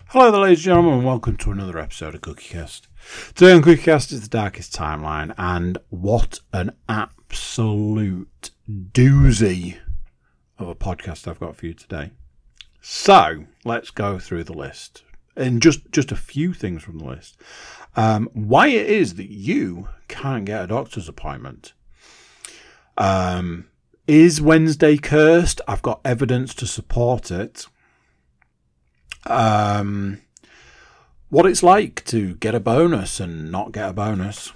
Hello there, ladies and gentlemen, and welcome to another episode of CookieCast. Today on CookieCast is the Darkest Timeline, and what an absolute doozy of a podcast I've got for you today. So, let's go through the list, and just a few things from the list. Why it is that you can't get a doctor's appointment. Is Wednesday cursed? I've got evidence to support it. What it's like to get a bonus and not get a bonus,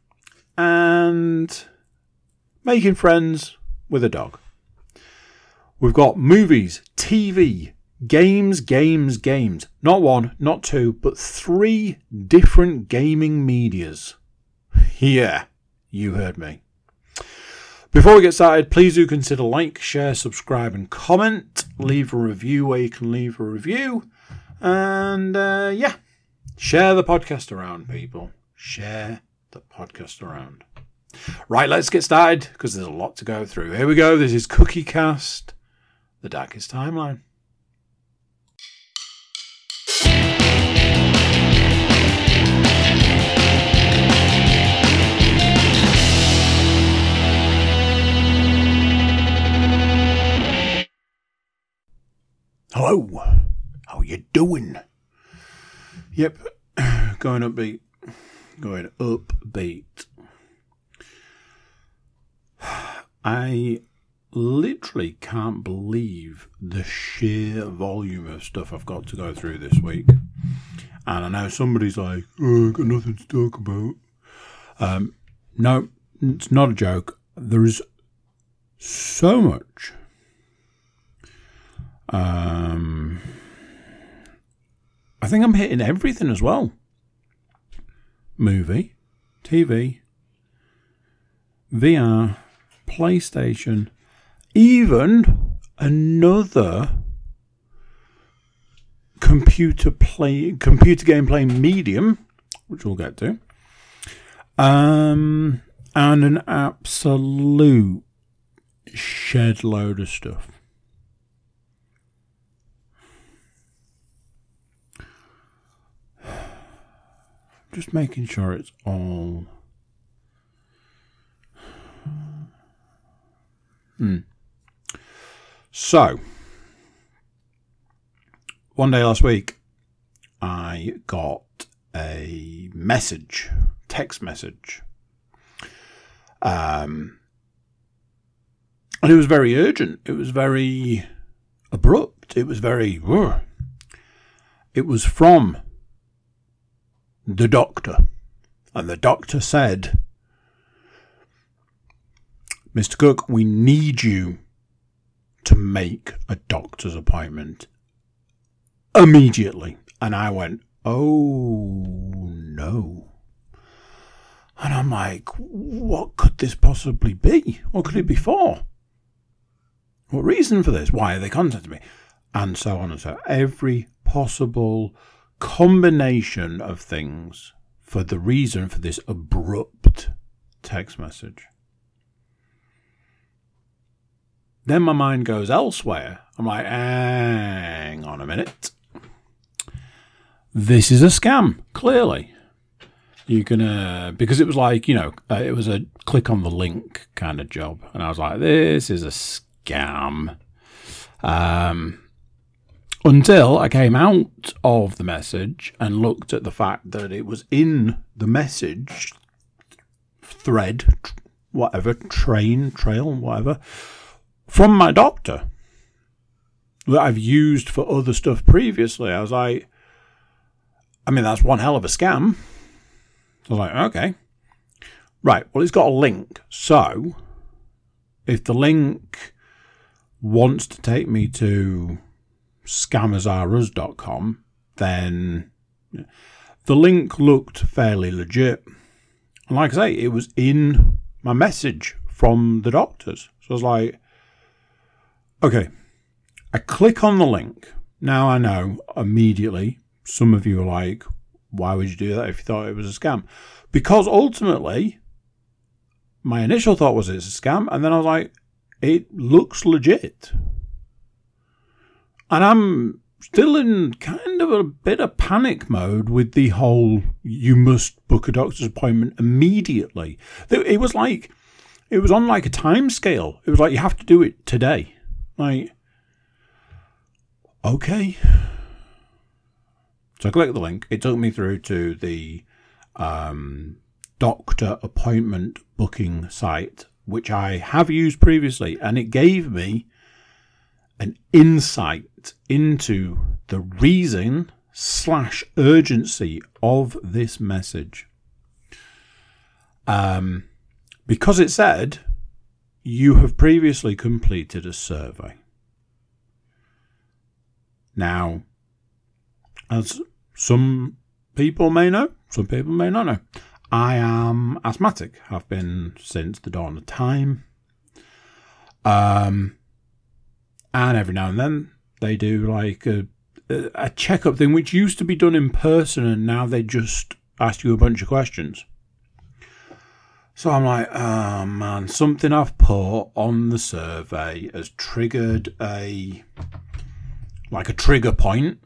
and making friends with a dog. We've got movies, TV, games. Not one, not two, but 3 different gaming medias. Yeah, you heard me. Before we get started, please do consider like, share, subscribe and comment. Leave a review where you can leave a review. And share the podcast around, people. Share the podcast around. Right, let's get started because there's a lot to go through. Here we go. This is CookieCast, the Darkest Timeline. Hello. How you doing? Yep, going upbeat. I literally can't believe the sheer volume of stuff I've got to go through this week. And I know somebody's like, oh, I've got nothing to talk about. No, it's not a joke. There's so much. I think I'm hitting everything as well. Movie, TV, VR, PlayStation, even another computer game playing medium, which we'll get to, and an absolute shed load of stuff. Just making sure it's all... So, one day last week, I got a message, text message. And it was very urgent. It was very abrupt. It was very... It was from the doctor. And the doctor said, Mr. Cook, we need you to make a doctor's appointment immediately. And I went, oh no. And I'm like, what could this possibly be? What could it be for? What reason for this? Why are they contacting me? And so on and so on. Every possible combination of things for the reason for this abrupt text message. Then my mind goes elsewhere. I'm like, hang on a minute. This is a scam, clearly. You can, because it was like, it was a click on the link kind of job. And I was like, this is a scam. Until I came out of the message and looked at the fact that it was in the message thread, trail, whatever, from my doctor that I've used for other stuff previously. I was like, that's one hell of a scam. I was like, okay. Right, well, it's got a link. So, if the link wants to take me to scammersareus.com, then the link looked fairly legit. And like I say, it was in my message from the doctors. So I was like, okay, I click on the link. Now I know immediately some of you are like, why would you do that if you thought it was a scam? Because ultimately, my initial thought was it's a scam. And then I was like, it looks legit. And I'm still in kind of a bit of panic mode with the whole you must book a doctor's appointment immediately. It was on like a time scale. It was like you have to do it today. Like, okay. So I clicked the link. It took me through to the doctor appointment booking site, which I have used previously, and it gave me an insight into the reason / urgency of this message. Because it said, you have previously completed a survey. Now, as some people may know, some people may not know, I am asthmatic. I've been since the dawn of time. And every now and then they do like a checkup thing, which used to be done in person, and now they just ask you a bunch of questions. So I'm like, oh man, something I've put on the survey has triggered a trigger point,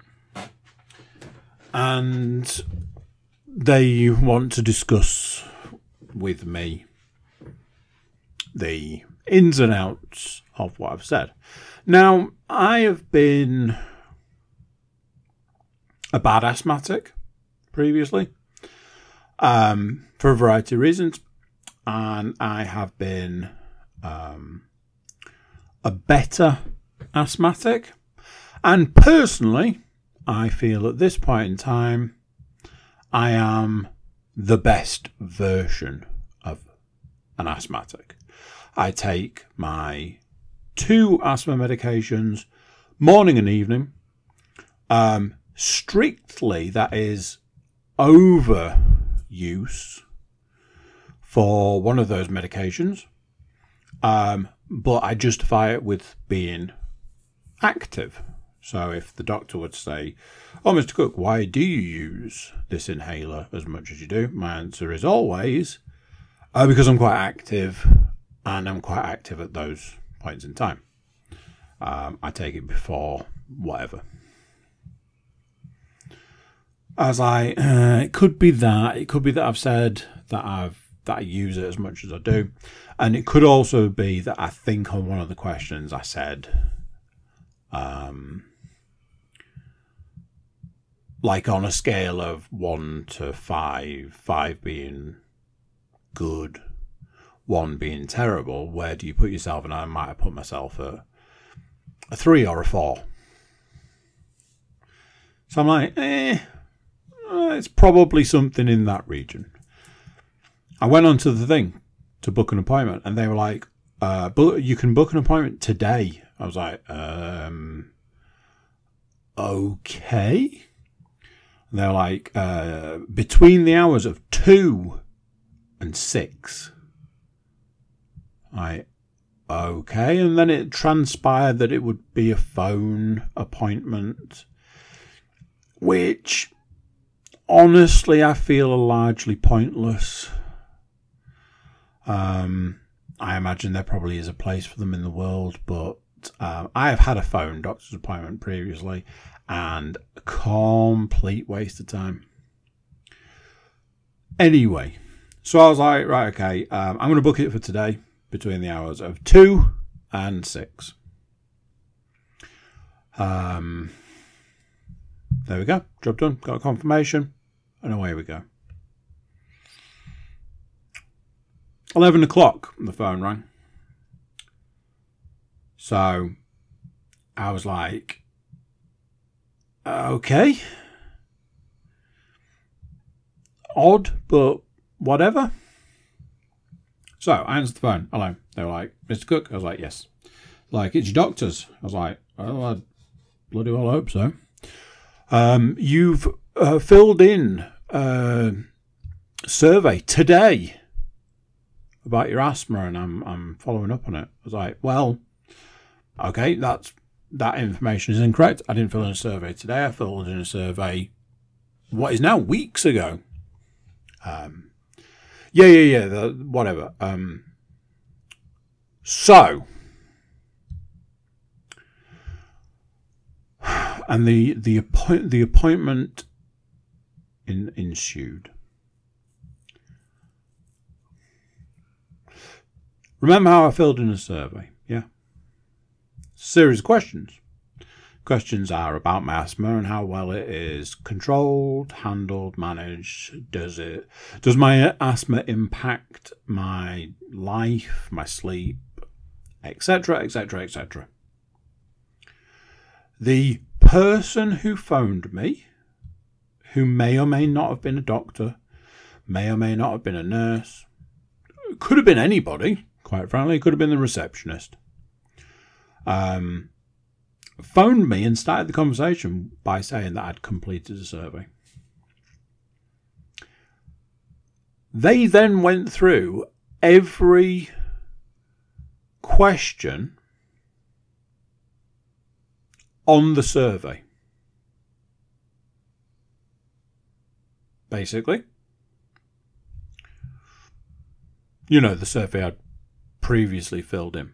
and they want to discuss with me the ins and outs of what I've said. Now, I have been a bad asthmatic previously, for a variety of reasons, and I have been a better asthmatic, and personally, I feel at this point in time, I am the best version of an asthmatic. I take my 2 asthma medications, morning and evening. Strictly, that is overuse for one of those medications. But I justify it with being active. So if the doctor would say, oh, Mr. Cook, why do you use this inhaler as much as you do? My answer is always, because I'm quite active, and I'm quite active at those points in time. I take it before whatever. It could be that. It could be that I've said that I use it as much as I do. And it could also be that I think on one of the questions I said, like on a scale of 1 to 5, 5 being good, 1 being terrible, where do you put yourself? And I might have put myself at a 3 or a 4. So I'm like, it's probably something in that region. I went onto the thing to book an appointment, and they were like, you can book an appointment today. I was like, okay. And they're like, between the hours of 2 and 6. Okay. And then it transpired that it would be a phone appointment, which honestly I feel are largely pointless. I imagine there probably is a place for them in the world, but I have had a phone doctor's appointment previously, and a complete waste of time. Anyway, so I was like, right, okay, I'm going to book it for today between the hours of 2 and 6. There we go. Job done. Got a confirmation, and away we go. 11 o'clock, the phone rang. So I was like, okay. Odd, but whatever. So I answered the phone. Hello. They were like, Mr. Cook? I was like, yes. Like, it's your doctor's. I was like, well, I bloody well hope so. You've filled in a survey today about your asthma, and I'm following up on it. I was like, well, okay, that information is incorrect. I didn't fill in a survey today. I filled in a survey what is now weeks ago. Whatever. So And the appointment ensued. Remember how I filled in a survey? Yeah. Series of questions. Questions are about my asthma and how well it is controlled, handled, managed. Does my asthma impact my life, my sleep, etc., etc., etc. The person who phoned me, who may or may not have been a doctor, may or may not have been a nurse, could have been anybody, quite frankly, could have been the receptionist, phoned me and started the conversation by saying that I'd completed a survey. They then went through every question on the survey. Basically. You know, the survey I'd previously filled in.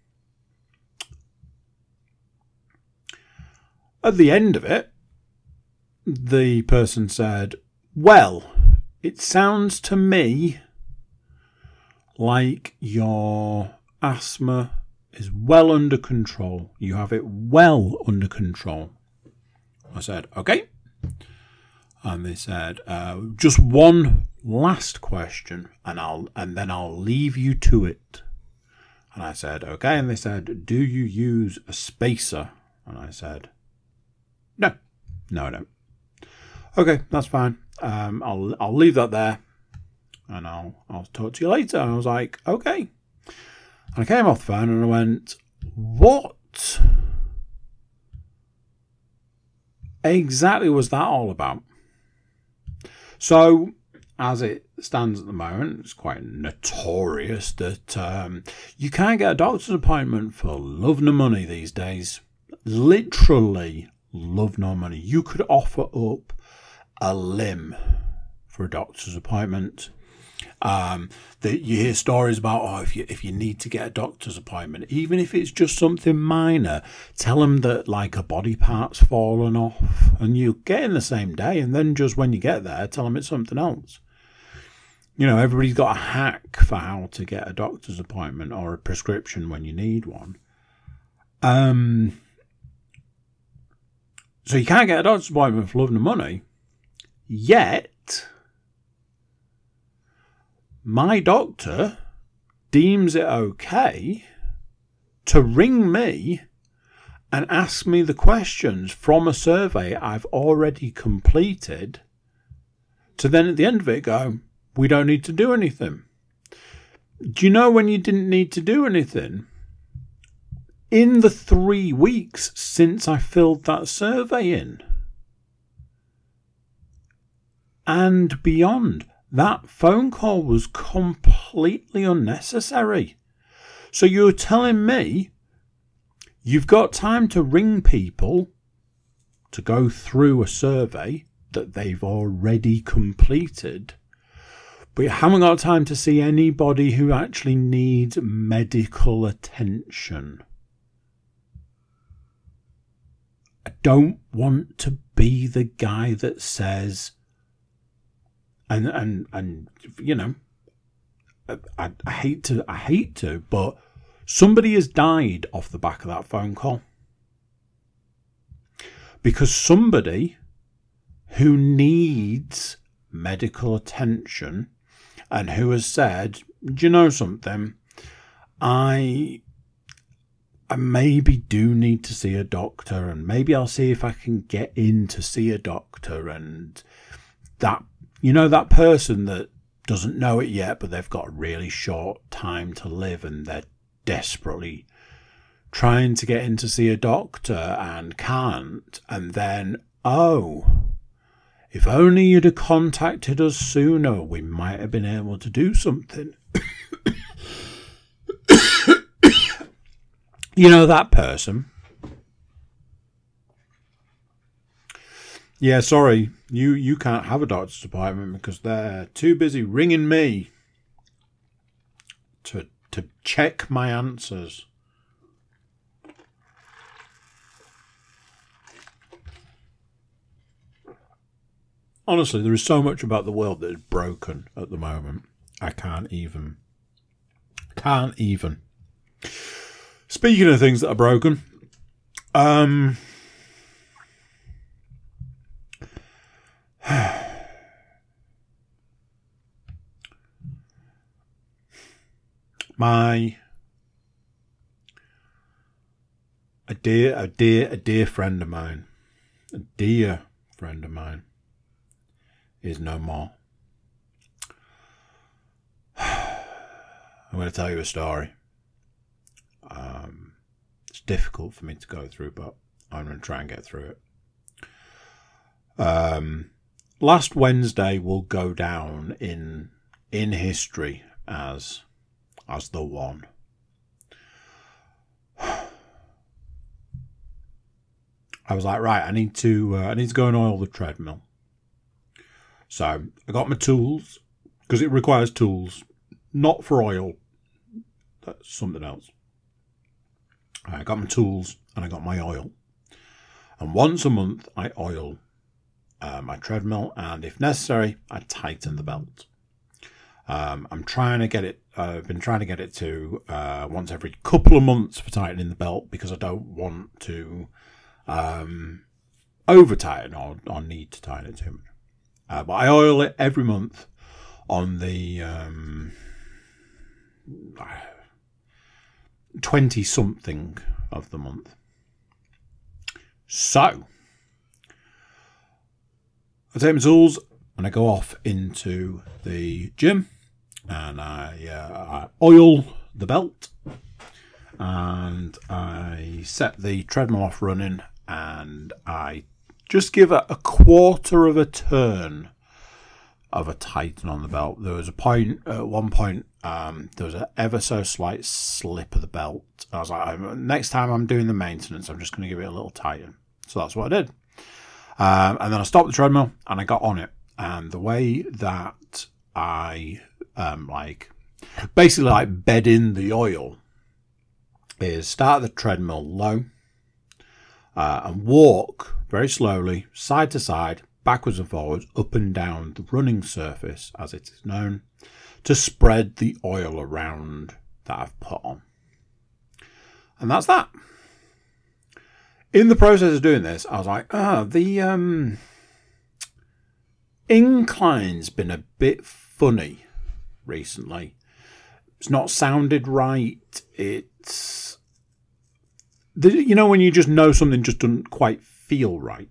At the end of it, the person said, well, it sounds to me like your asthma is well under control. You have it well under control. I said, okay. And they said, just one last question, and then I'll leave you to it. And I said, okay. And they said, do you use a spacer? And I said, no, I don't. Okay, that's fine. I'll leave that there, and I'll talk to you later. And I was like, okay. And I came off the phone and I went, what exactly was that all about? So, as it stands at the moment, it's quite notorious that you can't get a doctor's appointment for love nor money these days. Literally love nor money. You could offer up a limb for a doctor's appointment. That you hear stories about, if you need to get a doctor's appointment, even if it's just something minor, tell them that like a body part's fallen off, and you get in the same day, and then just when you get there, tell them it's something else. You know, everybody's got a hack for how to get a doctor's appointment or a prescription when you need one. So you can't get a doctor's appointment for love nor money, yet my doctor deems it okay to ring me and ask me the questions from a survey I've already completed, to then at the end of it go, we don't need to do anything. Do you know when you didn't need to do anything? In the 3 weeks since I filled that survey in. And beyond. That phone call was completely unnecessary. So you're telling me you've got time to ring people to go through a survey that they've already completed, but you haven't got time to see anybody who actually needs medical attention. I don't want to be the guy that says, and you know, I hate to, but somebody has died off the back of that phone call. Because somebody who needs medical attention and who has said, do you know something? I maybe do need to see a doctor, and maybe I'll see if I can get in to see a doctor. And that, you know, that person that doesn't know it yet, but they've got a really short time to live and they're desperately trying to get in to see a doctor and can't. And then, if only you'd have contacted us sooner, we might have been able to do something. You know, that person. Yeah, sorry, you can't have a doctor's appointment because they're too busy ringing me to check my answers. Honestly, there is so much about the world that is broken at the moment. I can't even. Speaking of things that are broken, a dear friend of mine, is no more. I'm going to tell you a story. It's difficult for me to go through, but I'm going to try and get through it. Last Wednesday will go down in history as the one. I was like, right, I need to go and oil the treadmill. So I got my tools, because it requires tools, not for oil. That's something else. I got my tools and I got my oil. And once a month, I oil my treadmill, and if necessary, I tighten the belt. I'm trying to get it. I've been trying to get it to once every couple of months for tightening the belt, because I don't want to over tighten or need to tighten it too much. But I oil it every month on the 20-something of the month. So I take my tools and I go off into the gym, and I oil the belt, and I set the treadmill off running, and I just give it a quarter of a turn of a tighten on the belt. There was at one point, there was an ever so slight slip of the belt. I was like, next time I'm doing the maintenance, I'm just going to give it a little tighten. So that's what I did. And then I stopped the treadmill and I got on it. And the way that I basically bed in the oil is start the treadmill low and walk very slowly, side to side, backwards and forwards, up and down the running surface, as it is known, to spread the oil around that I've put on. And that's that. In the process of doing this, I was like, the incline's been a bit funny recently. It's not sounded right. It's, when you just know something just doesn't quite feel right.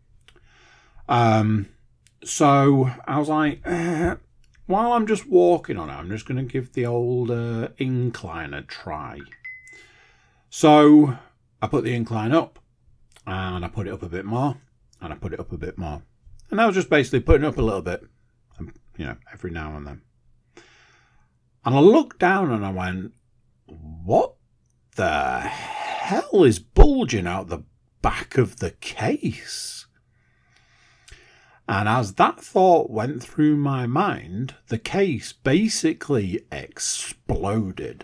So I was like, while I'm just walking on it, I'm just going to give the old incline a try. So I put the incline up, and I put it up a bit more, and I put it up a bit more. And I was just basically putting it up a little bit, every now and then. And I looked down and I went, what the hell is bulging out the back of the case? And as that thought went through my mind, the case basically exploded.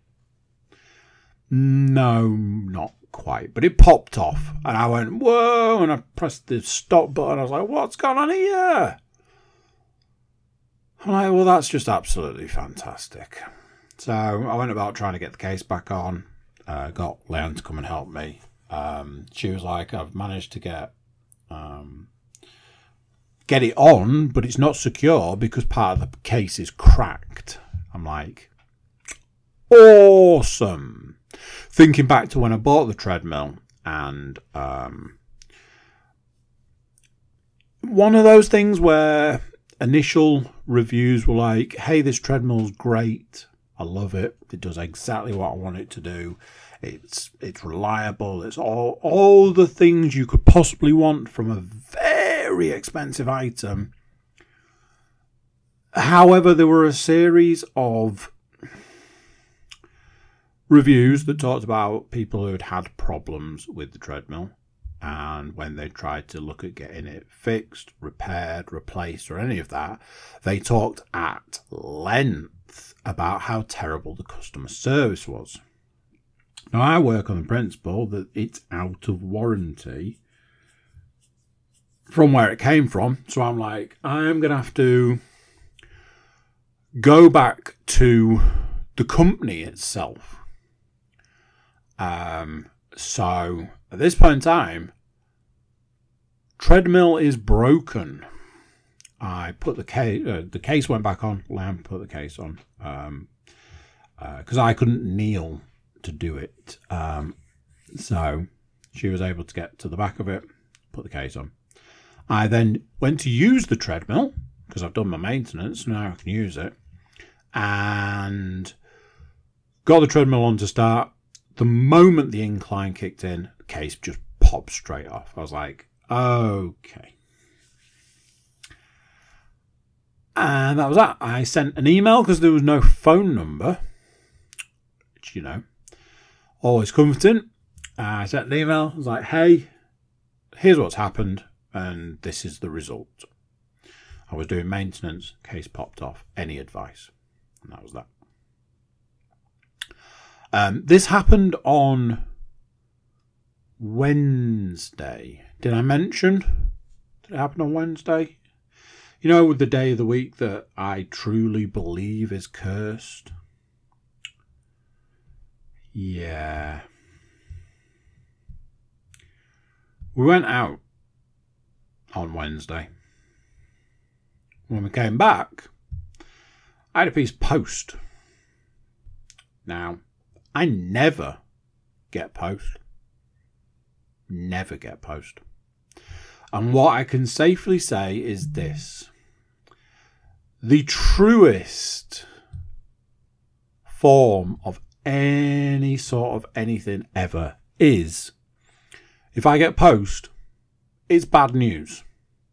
No, not quite, but it popped off. And I went, whoa, and I pressed the stop button. I was like, what's going on here? I'm like, well, that's just absolutely fantastic. So I went about trying to get the case back on. Got Leanne to come and help me. She was like, I've managed to get it on, but it's not secure because part of the case is cracked. I'm like, awesome. Thinking back to when I bought the treadmill, and one of those things where initial reviews were like, hey, this treadmill's great. I love it. It does exactly what I want it to do. It's reliable. It's all the things you could possibly want from a very expensive item. However, there were a series of reviews that talked about people who had problems with the treadmill, and when they tried to look at getting it fixed, repaired, replaced, or any of that, they talked at length about how terrible the customer service was. Now, I work on the principle that it's out of warranty from where it came from. So I'm like, I'm going to have to go back to the company itself. So at this point in time, treadmill is broken. I put the case went back on. Lamb put the case on because I couldn't kneel to do it. So she was able to get to the back of it, put the case on. I then went to use the treadmill because I've done my maintenance. Now I can use it. And got the treadmill on to start. The moment the incline kicked in, the case just popped straight off. I was like, okay. And that was that. I sent an email because there was no phone number, which, always comforting. I sent an email. I was like, hey, here's what's happened, and this is the result. I was doing maintenance, case popped off. Any advice? And that was that. This happened on Wednesday. Did I mention? Did it happen on Wednesday? The day of the week that I truly believe is cursed. Yeah. We went out on Wednesday. When we came back, I had a piece of post. Now, I never get post. Never get post. And what I can safely say is this. The truest form of any sort of anything ever is, if I get post, it's bad news.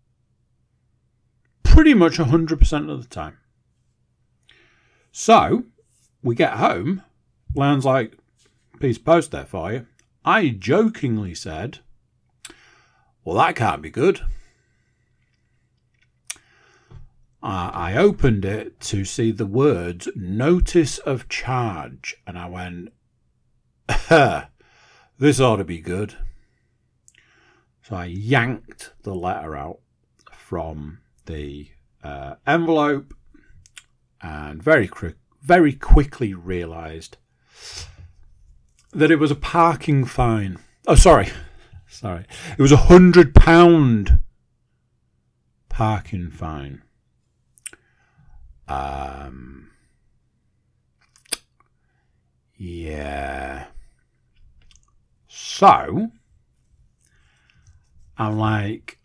Pretty much 100% of the time. So, we get home. Leon's like, piece of post there for you. I jokingly said, well, that can't be good. I opened it to see the words notice of charge. And I went, this ought to be good. So I yanked the letter out from the envelope and very quickly realised that it was a parking fine. Oh, sorry. It was £100 parking fine. Yeah. So, I'm like,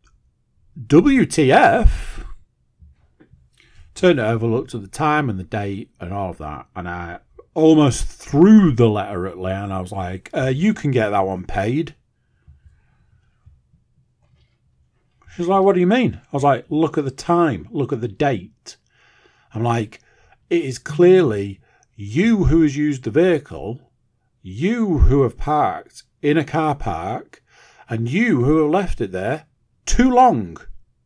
WTF? Turned it over, looked at the time and the date and all of that, and I almost threw the letter at Leanne. I was like, you can get that one paid. She's like, what do you mean? I was like, look at the time, look at the date. I'm like, it is clearly you who has used the vehicle, you who have parked in a car park, and you who have left it there too long.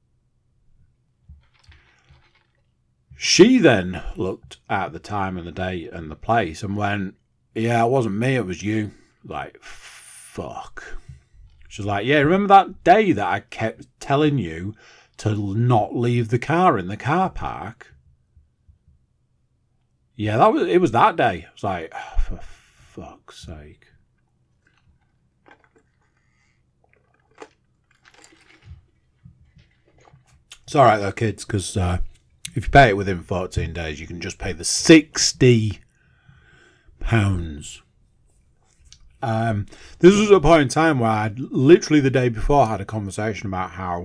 She then looked at the time and the date and the place and went, yeah, it wasn't me, it was you. Like, fuck. She's like, yeah, remember that day that I kept telling you to not leave the car in the car park? Yeah, it was that day. I was like, oh, for fuck's sake. It's all right though, kids, because if you pay it within 14 days, you can just pay the £60. This was a point in time where I'd literally the day before had a conversation about how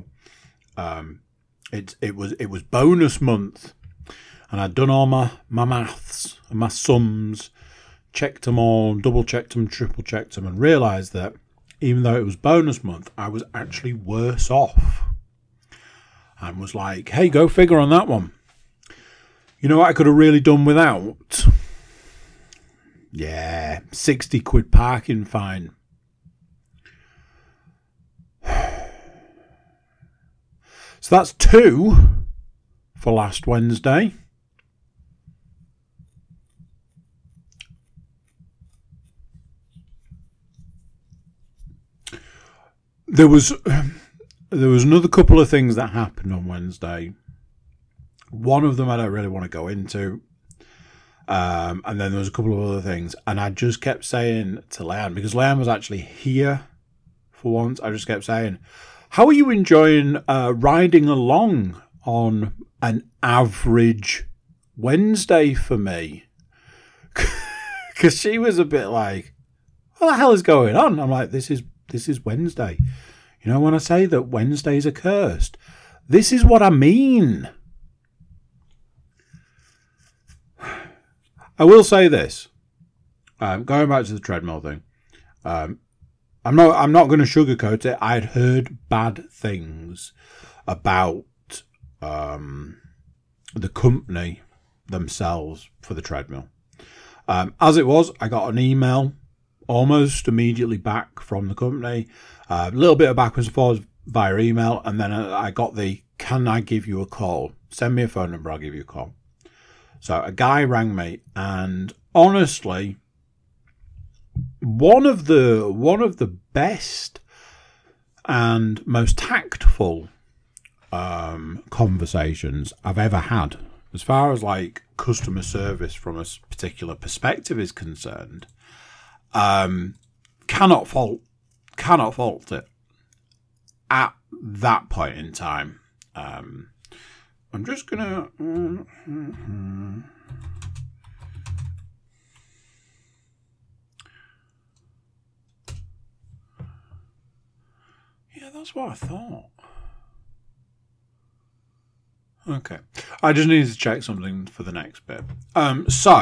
it was bonus month, and I'd done all my maths and my sums, checked them all, double checked them, triple checked them, and realised that even though it was bonus month, I was actually worse off. And was like, hey, go figure on that one. You know what I could have really done without? Yeah, 60 quid parking fine. So that's 2 for last Wednesday. There was there was another couple of things that happened on Wednesday. One of them I don't really want to go into. And then there was a couple of other things. And I just kept saying to Leanne, because Leanne was actually here for once, I just kept saying, how are you enjoying riding along on an average Wednesday for me? Because she was a bit like, what the hell is going on? I'm like, this is Wednesday. You know, when I say that Wednesdays are cursed, this is what I mean. I will say this. Going back to the treadmill thing. I'm not going to sugarcoat it. I'd heard bad things about the company themselves for the treadmill. As it was, I got an email almost immediately back from the company. A little bit of backwards and forwards via email. And then I got the, can I give you a call? Send me a phone number, I'll give you a call. So a guy rang me, and honestly, one of the best and most tactful conversations I've ever had, as far as like customer service from a particular perspective is concerned. Cannot fault it at that point in time. I'm just gonna. Yeah, that's what I thought. Okay, I just needed to check something for the next bit. I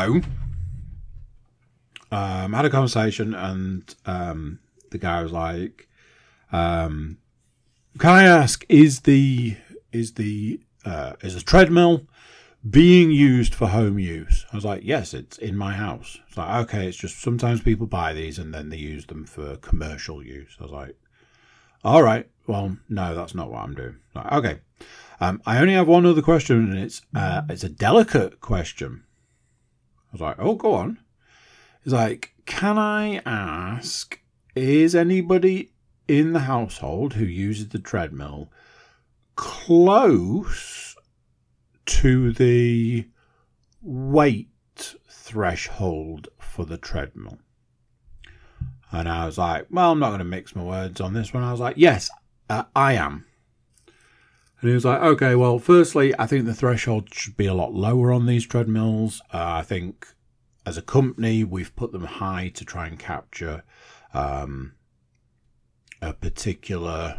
had a conversation, and the guy was like, "Can I ask, is the treadmill being used for home use?" I was like, yes, it's in my house. It's like, okay, it's just sometimes people buy these and then they use them for commercial use. I was like, all right, well, no, that's not what I'm doing. Like, okay. I only have one other question, and it's a delicate question. I was like, oh, go on. It's like, can I ask, is anybody in the household who uses the treadmill close to the weight threshold for the treadmill? And I was like, well, I'm not going to mix my words on this one. I was like, yes, I am. And he was like, okay, well, firstly, I think the threshold should be a lot lower on these treadmills. I think as a company, we've put them high to try and capture a particular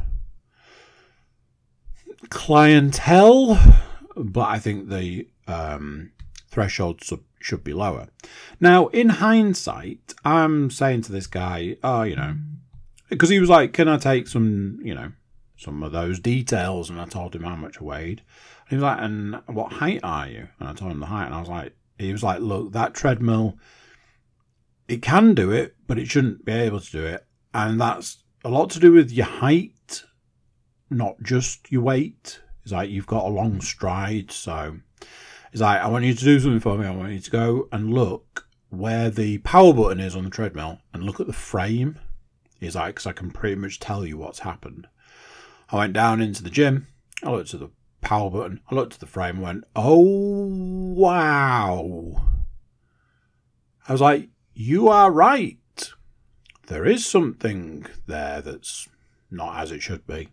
clientele, but I think the threshold should be lower. Now, in hindsight, I'm saying to this guy, because he was like, can I take some of those details? And I told him how much I weighed. And he was like, and what height are you? And I told him the height, and he was like, look, that treadmill, it can do it, but it shouldn't be able to do it. And that's a lot to do with your height, not just your weight. It's like, you've got a long stride. So it's like, I want you to do something for me. I want you to go and look where the power button is on the treadmill and look at the frame. He's like, because I can pretty much tell you what's happened. I went down into the gym. I looked at the power button. I looked at the frame and went, oh, wow. I was like, you are right. There is something there that's not as it should be.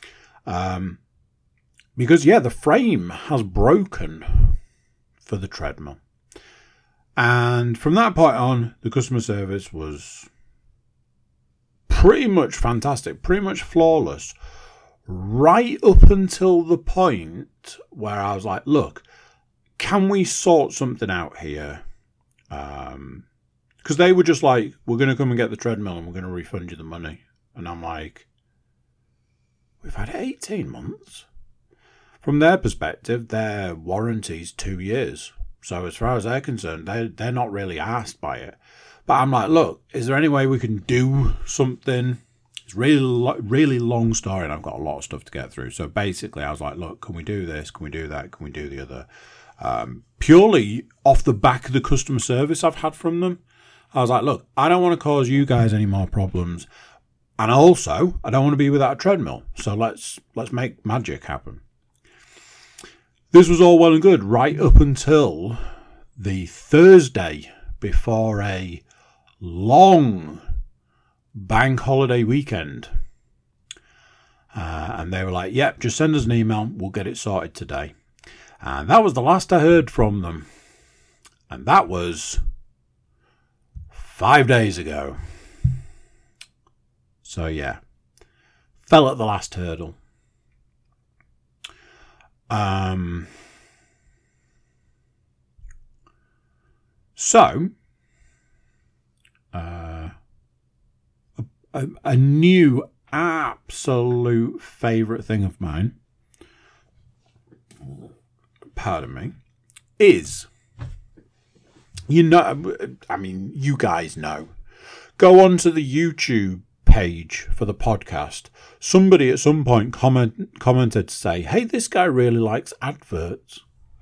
Because, yeah, the frame has broken for the treadmill. And from that point on, the customer service was pretty much fantastic, pretty much flawless, right up until the point where I was like, look, can we sort something out here? Because they were just like, we're going to come and get the treadmill and we're going to refund you the money. And I'm like, we've had it 18 months. From their perspective, their warranty's 2 years. So as far as they're concerned, they're not really asked by it. But I'm like, look, is there any way we can do something? It's really long story, and I've got a lot of stuff to get through. So basically, I was like, look, can we do this? Can we do that? Can we do the other? Purely off the back of the customer service I've had from them. I was like, look, I don't want to cause you guys any more problems. And also, I don't want to be without a treadmill. So let's make magic happen. This was all well and good right up until the Thursday before a long bank holiday weekend. And they were like, yep, just send us an email. We'll get it sorted today. And that was the last I heard from them. And that was 5 days ago. So yeah, fell at the last hurdle. So, a new absolute favourite thing of mine, pardon me, is, you guys know, go onto the YouTube page for the podcast. Somebody at some point commented to say, hey, this guy really likes adverts.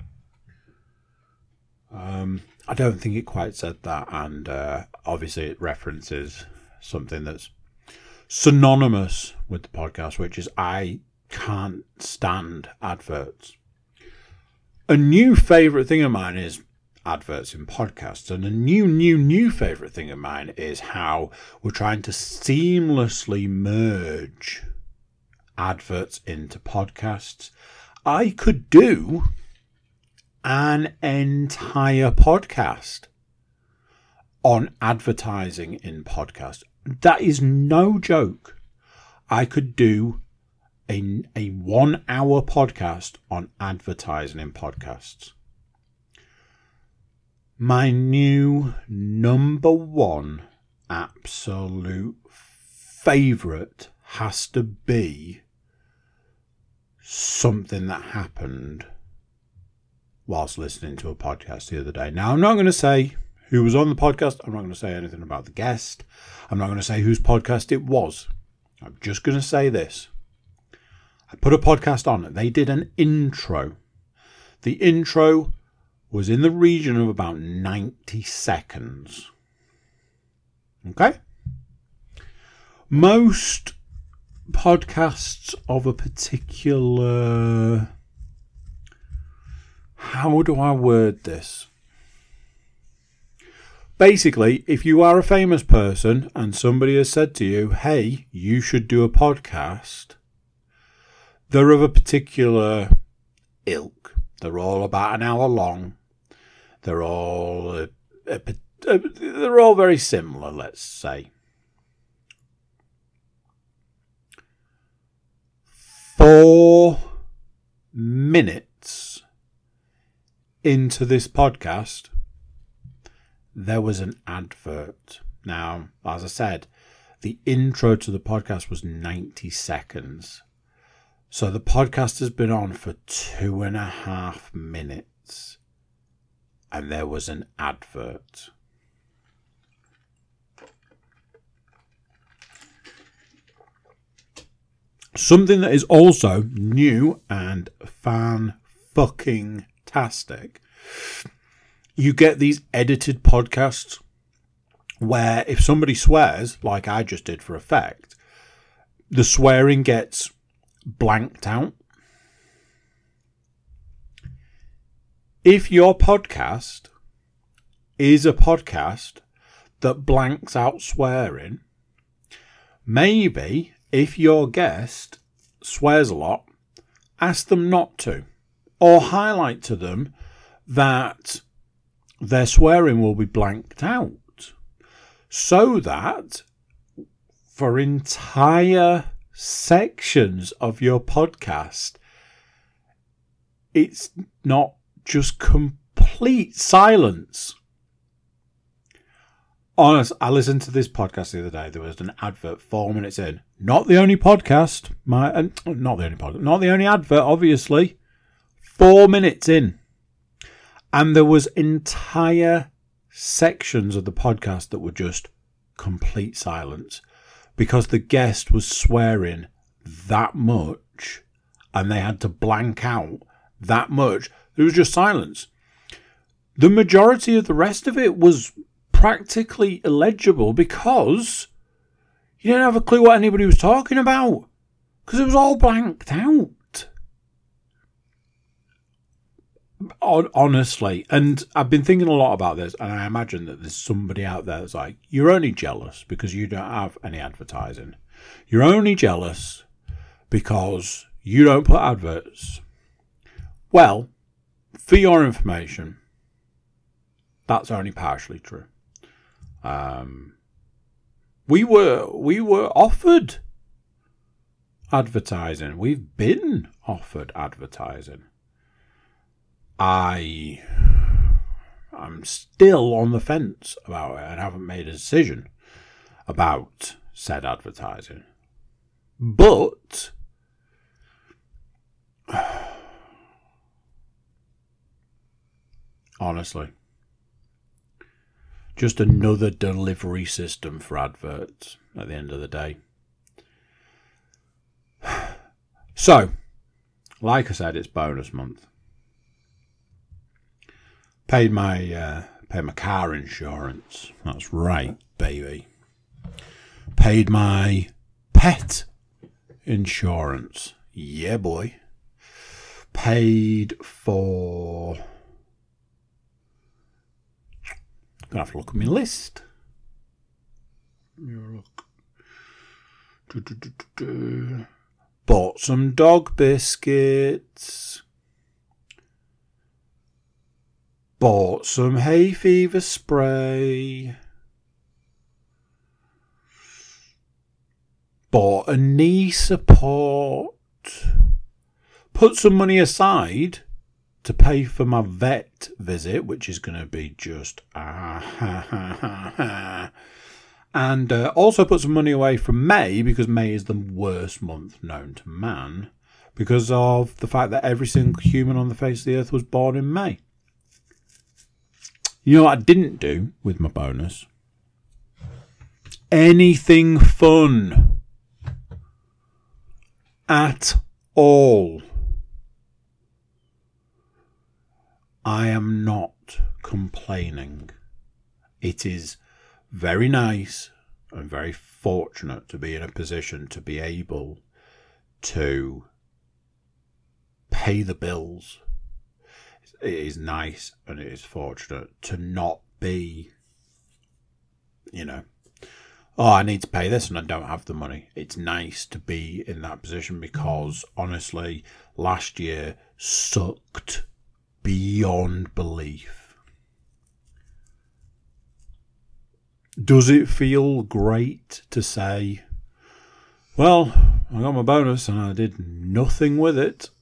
I don't think it quite said that, and obviously it references something that's synonymous with the podcast, which is I can't stand adverts. A new favourite thing of mine is adverts in podcasts, and a new favourite thing of mine is how we're trying to seamlessly merge adverts into podcasts. I could do an entire podcast on advertising in podcasts. That is no joke. I could do a 1 hour podcast on advertising in podcasts. My new number one absolute favourite has to be something that happened whilst listening to a podcast the other day. Now, I'm not going to say who was on the podcast. I'm not going to say anything about the guest. I'm not going to say whose podcast it was. I'm just going to say this. I put a podcast on. They did an intro. The intro was in the region of about 90 seconds. Okay? Most podcasts of a particular... How do I word this? Basically, if you are a famous person and somebody has said to you, hey, you should do a podcast, they're of a particular ilk. They're all about an hour long. They're all very similar, let's say. 4 minutes into this podcast, there was an advert. Now, as I said, the intro to the podcast was 90 seconds. So the podcast has been on for 2.5 minutes. And there was an advert. Something that is also new and fan-fucking-tastic. You get these edited podcasts where if somebody swears, like I just did for effect, the swearing gets blanked out. If your podcast is a podcast that blanks out swearing, maybe if your guest swears a lot, ask them not to, or highlight to them that their swearing will be blanked out, so that for entire sections of your podcast, it's not just complete silence. Honest, I listened to this podcast the other day. There was an advert 4 minutes in. Not the only podcast. Not the only advert, obviously. 4 minutes in. And there was entire sections of the podcast that were just complete silence. Because the guest was swearing that much. And they had to blank out that much. There was just silence. The majority of the rest of it was practically illegible because You didn't have a clue what anybody was talking about because it was all blanked out. Honestly, and I've been thinking a lot about this, and I imagine that there's somebody out there that's like, you're only jealous because you don't have any advertising. You're only jealous because you don't put adverts. Well, for your information, that's only partially true. We were offered advertising. We've been offered advertising. I'm still on the fence about it and haven't made a decision about said advertising. But honestly, just another delivery system for adverts at the end of the day. So, like I said, it's bonus month. Paid my car insurance. That's right, baby. Paid my pet insurance. Yeah, boy. Paid for... Gonna have to look at my list. Look. Bought some dog biscuits. Bought some hay fever spray. Bought a knee support. Put some money aside to pay for my vet visit, which is going to be just and also put some money away from May, because May is the worst month known to man, because of the fact that every single human on the face of the earth was born in May. You know what I didn't do with my bonus? Anything fun at all. I am not complaining. It is very nice and very fortunate to be in a position to be able to pay the bills. It is nice and it is fortunate to not be, oh, I need to pay this and I don't have the money. It's nice to be in that position, because honestly, last year sucked beyond belief. Does it feel great to say, well, I got my bonus and I did nothing with it?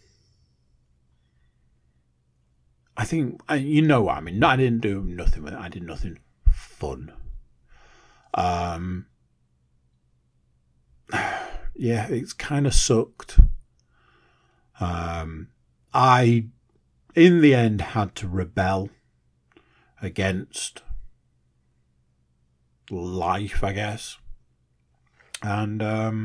I think, you know what I mean. I didn't do nothing with it. I did nothing fun. Yeah, it's kind of sucked. I, in the end, had to rebel against life, I guess. And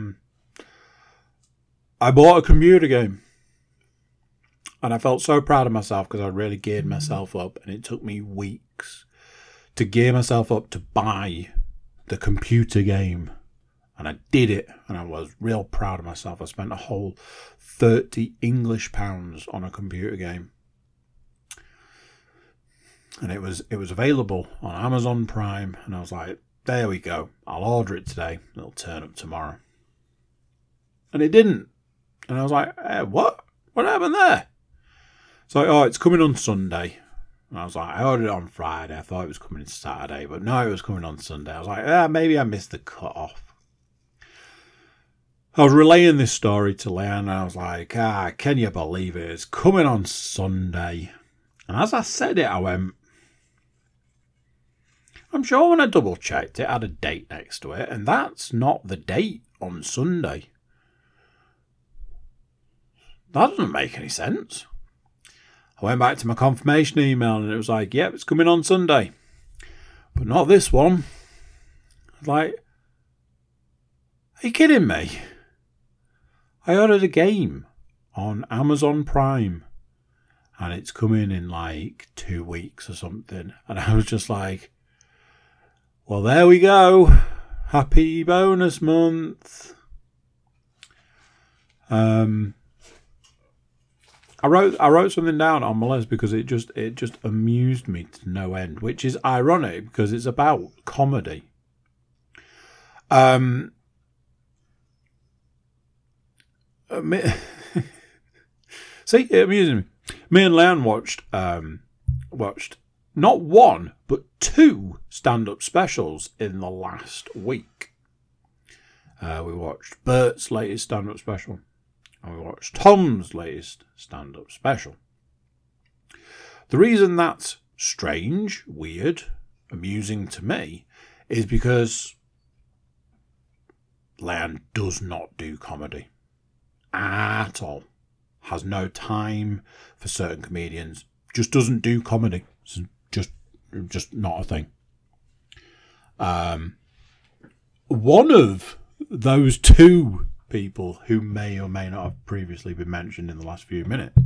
I bought a computer game. And I felt so proud of myself because I really geared myself up, and it took me weeks to gear myself up to buy the computer game. And I did it, and I was real proud of myself. I spent a whole £30 English on a computer game. And it was available on Amazon Prime, and I was like, there we go. I'll order it today. It'll turn up tomorrow. And it didn't. And I was like, what? What happened there? It's like, oh, it's coming on Sunday. And I was like, I ordered it on Friday. I thought it was coming Saturday, but no, it was coming on Sunday. I was like, maybe I missed the cut-off. I was relaying this story to Leanne, and I was like, can you believe it? It's coming on Sunday. And as I said it, I went, I'm sure when I double-checked, it had a date next to it, and that's not the date on Sunday. That doesn't make any sense. I went back to my confirmation email and it was like, yep, it's coming on Sunday. But not this one. I was like, are you kidding me? I ordered a game on Amazon Prime and it's coming in like 2 weeks or something. And I was just like, well, there we go. Happy bonus month. I wrote something down on my list because it just amused me to no end, which is ironic because it's about comedy. See, it amuses me. Me and Leanne watched not one but two stand-up specials in the last week. We watched Bert's latest stand-up special, and we watched Tom's latest stand-up special. The reason that's strange, weird, amusing to me is because Leanne does not do comedy at all. Has no time for certain comedians. Just doesn't do comedy. It's just not a thing. One of those two people who may or may not have previously been mentioned in the last few minutes,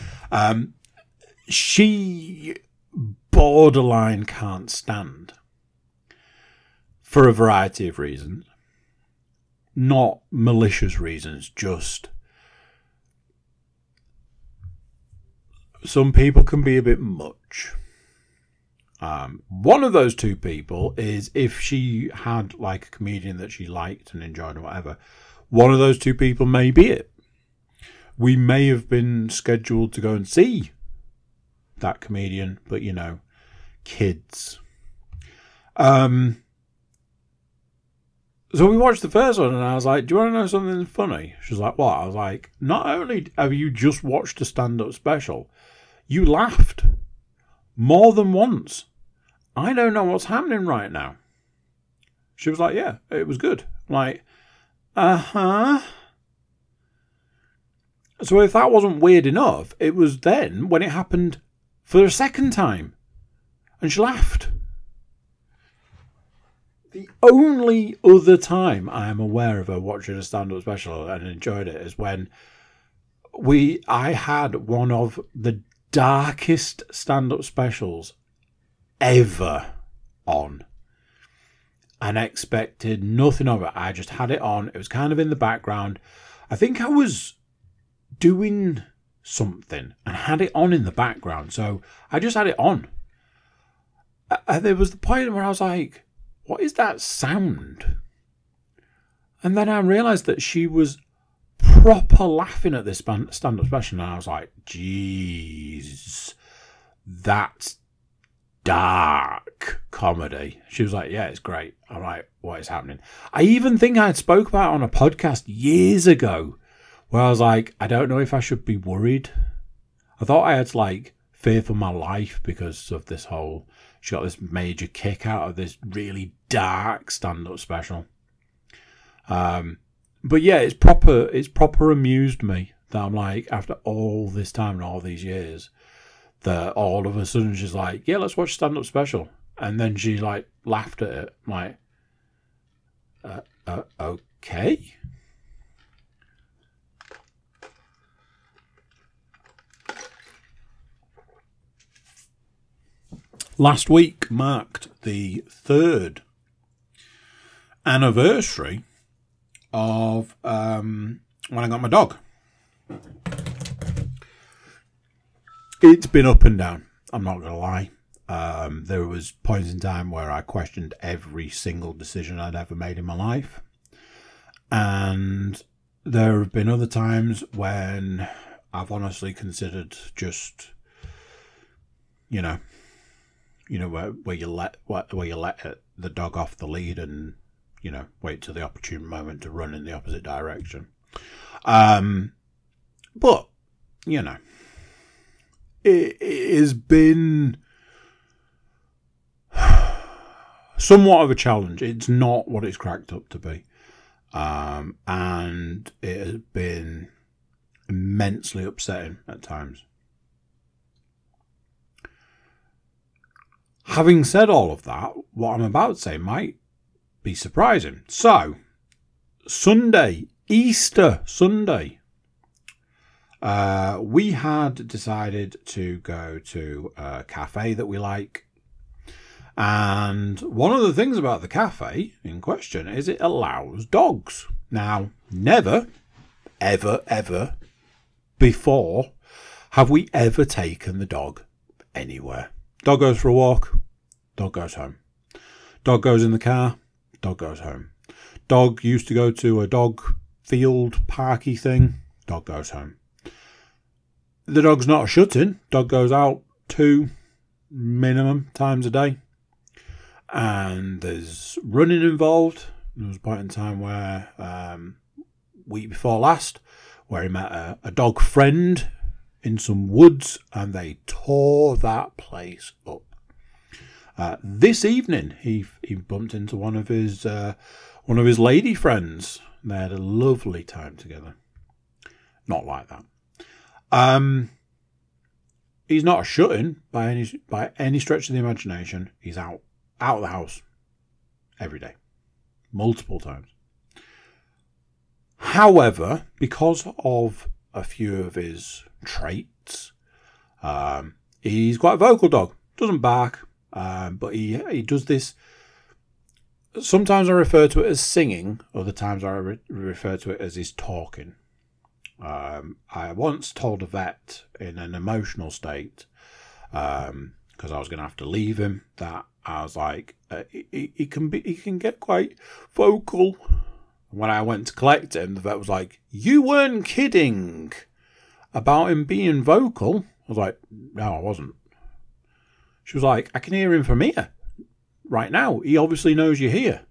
she borderline can't stand for a variety of reasons. Not malicious reasons, just some people can be a bit much. One of those two people is if she had like a comedian that she liked and enjoyed or whatever, one of those two people may be it. We may have been scheduled to go and see that comedian, but you know, kids. So we watched the first one and I was like, do you want to know something funny? She was like, what? I was like, not only have you just watched a stand-up special, you laughed more than once. I don't know what's happening right now. She was like, yeah, it was good. I'm like, uh-huh. So if that wasn't weird enough, it was then when it happened for a second time. And she laughed. The only other time I am aware of her watching a stand-up special and enjoyed it is when I had one of the darkest stand-up specials ever on and expected nothing of it. I just had it on. It was kind of in the background. I think I was doing something and had it on in the background. So I just had it on. And there was the point where I was like, what is that sound? And then I realised that she was proper laughing at this stand-up special. And I was like, jeez, that's dark comedy. She was like, yeah, it's great. I'm like, what is happening? I even think I had spoke about it on a podcast years ago where I was like, I don't know if I should be worried. I thought I had like fear for my life because of this whole, she got this major kick out of this really dark stand-up special. But yeah, it's proper amused me that I'm like, after all this time and all these years, that all of a sudden she's like, yeah, let's watch stand-up special. And then she like laughed at it. I'm like, okay. Last week marked the 3rd anniversary of when I got my dog. It's been up and down, I'm not going to lie. There was points in time where I questioned every single decision I'd ever made in my life. And there have been other times when I've honestly considered just, where you let the dog off the lead and, wait till the opportune moment to run in the opposite direction. But, it has been somewhat of a challenge. It's not what it's cracked up to be. And it has been immensely upsetting at times. Having said all of that, what I'm about to say might be surprising. So, Sunday, Easter Sunday, we had decided to go to a cafe that we like. And one of the things about the cafe in question is it allows dogs. Now, never, ever, ever before have we ever taken the dog anywhere. Dog goes for a walk, dog goes home. Dog goes in the car, dog goes home. Dog used to go to a dog field parky thing, dog goes home. The dog's not a shut-in. Dog goes out 2 minimum times a day. And there's running involved. There was a point in time where, week before last, where he met a dog friend in some woods, and they tore that place up. This evening, he bumped into one of his lady friends. They had a lovely time together. Not like that. He's not a shut-in by any stretch of the imagination. He's out of the house every day, multiple times. However, because of a few of his traits, he's quite a vocal dog. Doesn't bark, but he does this. Sometimes I refer to it as singing. Other times I refer to it as his talking. I once told a vet in an emotional state, because I was going to have to leave him, that I was like, he can get quite vocal. When I went to collect him, the vet was like, "You weren't kidding about him being vocal." I was like, "No, I wasn't." She was like, "I can hear him from here right now. He obviously knows you're here."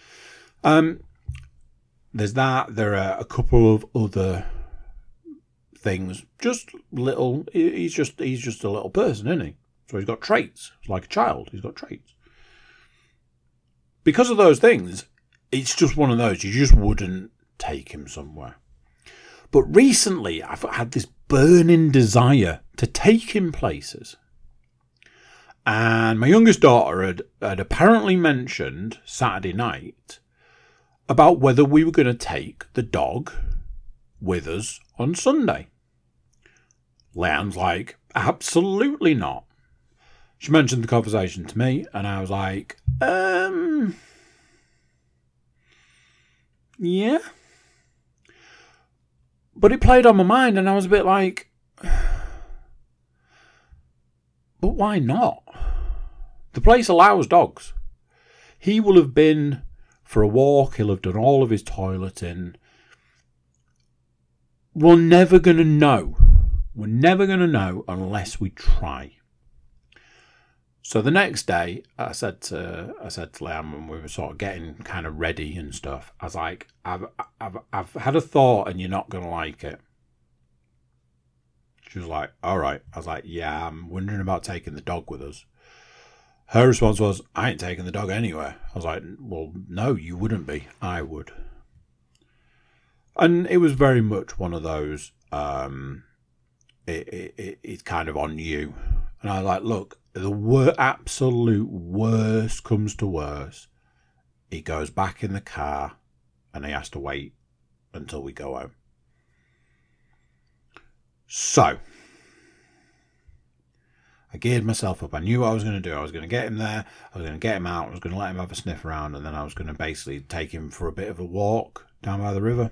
There's that. There are a couple of other things. Just little. He's just a little person, isn't he? So he's got traits. He's like a child. He's got traits. Because of those things, it's just one of those. You just wouldn't take him somewhere. But recently, I've had this burning desire to take him places. And my youngest daughter had apparently mentioned Saturday night about whether we were going to take the dog with us on Sunday. Leanne's like, "Absolutely not." She mentioned the conversation to me, and I was like, yeah. But it played on my mind, and I was a bit like, but why not? The place allows dogs. He will have been for a walk. He'll have done all of his toileting. We're never going to know. We're never going to know unless we try. So the next day, I said to Liam when we were sort of getting kind of ready and stuff, I was like, I've had a thought and you're not going to like it. She was like, "All right." I was like, "Yeah, I'm wondering about taking the dog with us." Her response was, "I ain't taking the dog anywhere." I was like, "Well, no, you wouldn't be. I would." And it was very much one of those, it's kind of on you. And I was like, look, the absolute worst comes to worst, he goes back in the car and he has to wait until we go home. So, I geared myself up. I knew what I was going to do. I was going to get him there. I was going to get him out. I was going to let him have a sniff around. And then I was going to basically take him for a bit of a walk down by the river.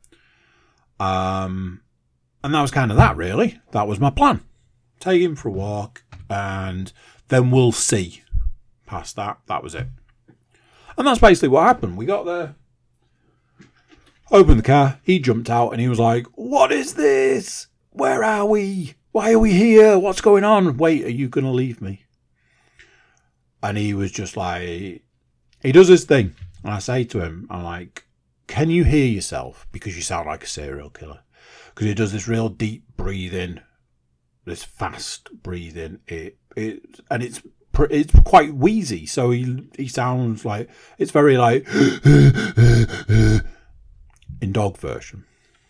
And that was kind of that, really. That was my plan. Take him for a walk, and then we'll see. Past that, that was it. And that's basically what happened. We got there, opened the car, he jumped out, and he was like, "What is this? Where are we? Why are we here? What's going on? Wait, are you going to leave me?" And he was just like, he does this thing. And I say to him, I'm like, "Can you hear yourself? Because you sound like a serial killer." Because he does this real deep breathing, this fast breathing, and it's quite wheezy. So he sounds like, it's very like in dog version.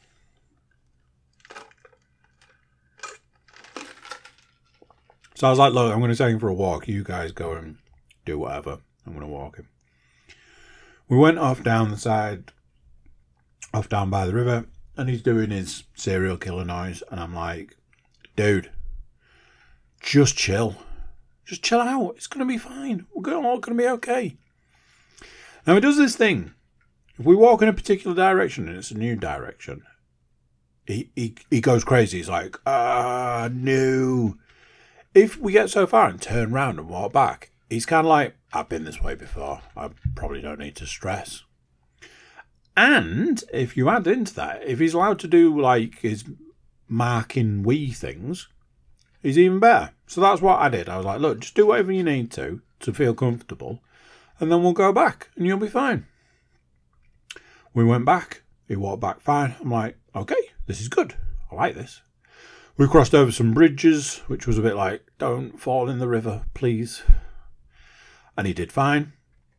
So I was like, "Look, I'm going to take him for a walk. You guys go and do whatever. I'm going to walk him." We went off down the side, off down by the river, and he's doing his serial killer noise. And I'm like, "Dude, just chill. Just chill out. It's going to be fine. We're all going to be okay. Now, he does this thing. If we walk in a particular direction and it's a new direction, he goes crazy. He's like, no. If we get so far and turn around and walk back, he's kind of like, I've been this way before. I probably don't need to stress. And if you add into that, if he's allowed to do like his marking wee things, he's even better. So that's what I did. I was like, look, just do whatever you need to feel comfortable, and then we'll go back and you'll be fine. We went back. He walked back fine. I'm like, okay, this is good. I like this. We crossed over some bridges, which was a bit like, don't fall in the river, please. And he did fine.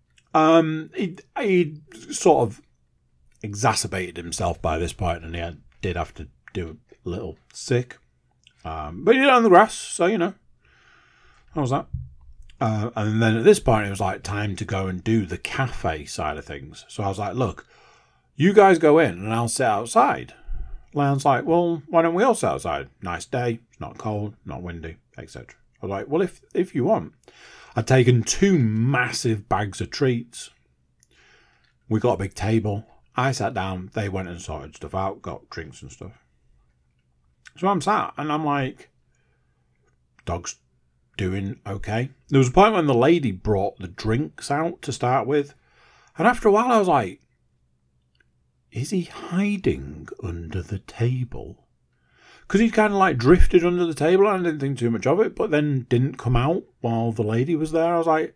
He sort of exacerbated himself by this point, and he did have to do a little sick. But he did it on the grass, so, how was that? And then at this point, it was like time to go and do the cafe side of things. So I was like, look, you guys go in and I'll sit outside. Leon's like, well, why don't we all sit outside? Nice day, it's not cold, not windy, etc. I was like, well, if you want. I'd taken 2 massive bags of treats. We got a big table. I sat down, they went and sorted stuff out, got drinks and stuff. So I'm sat and I'm like, dog's doing okay. There was a point when the lady brought the drinks out to start with. And after a while I was like, is he hiding under the table? Because he'd kind of like drifted under the table and I didn't think too much of it, but then didn't come out while the lady was there. I was like,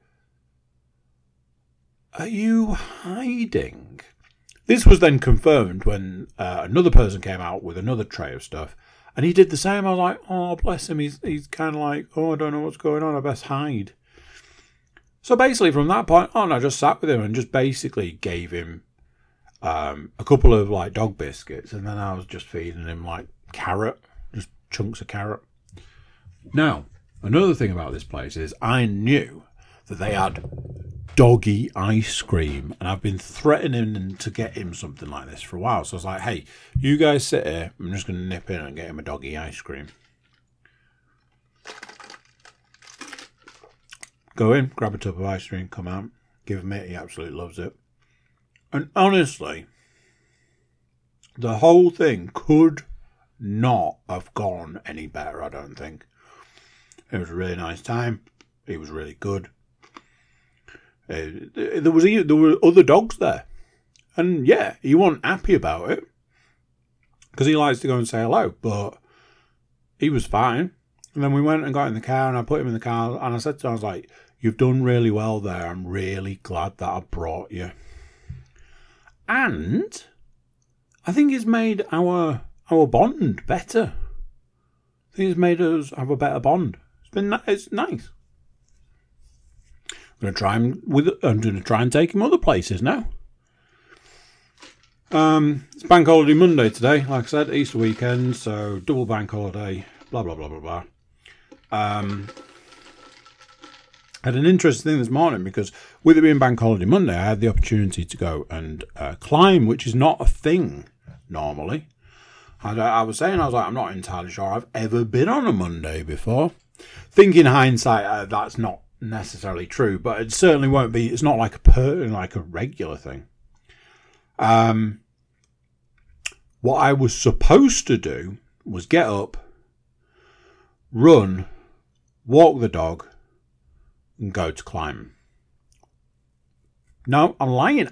are you hiding? This was then confirmed when another person came out with another tray of stuff. And he did the same. I was like, oh, bless him. He's kind of like, oh, I don't know what's going on. I best hide. So basically from that point on, I just sat with him and just basically gave him a couple of like dog biscuits. And then I was just feeding him like carrot, just chunks of carrot. Now, another thing about this place is I knew that they had doggy ice cream, and I've been threatening to get him something like this for a while. So I was like, hey, you guys sit here, I'm just going to nip in and get him a doggy ice cream. Go in, grab a tub of ice cream, come out, give him it, he absolutely loves it. And honestly, the whole thing could not have gone any better, I don't think. It was a really nice time, it was really good. There were other dogs there, and yeah, he wasn't happy about it because he likes to go and say hello, but he was fine. And then we went and got in the car, and I put him in the car, and I said to him, I was like, you've done really well there. I'm really glad that I brought you. And I think it's made our bond better. I think it's made us have a better bond. It's nice. I'm going to try and take him other places now. It's Bank Holiday Monday today. Like I said, Easter weekend, so double bank holiday, blah, blah, blah, blah, blah. I had an interesting thing this morning because with it being Bank Holiday Monday, I had the opportunity to go and climb, which is not a thing normally. I was saying, I was like, I'm not entirely sure I've ever been on a Monday before. Think in hindsight, that's not necessarily true, but it certainly won't be. It's not like a regular thing. What I was supposed to do was get up, run, walk the dog, and go to climb. No, I'm lying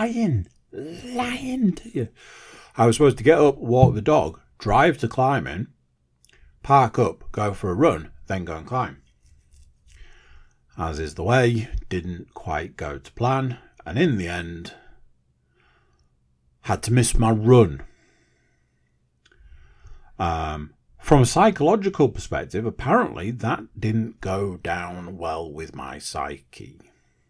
to you. I was supposed to get up, walk the dog, drive to climbing, park up, go for a run, then go and climb. As is the way, didn't quite go to plan, and in the end, had to miss my run. From a psychological perspective, apparently that didn't go down well with my psyche.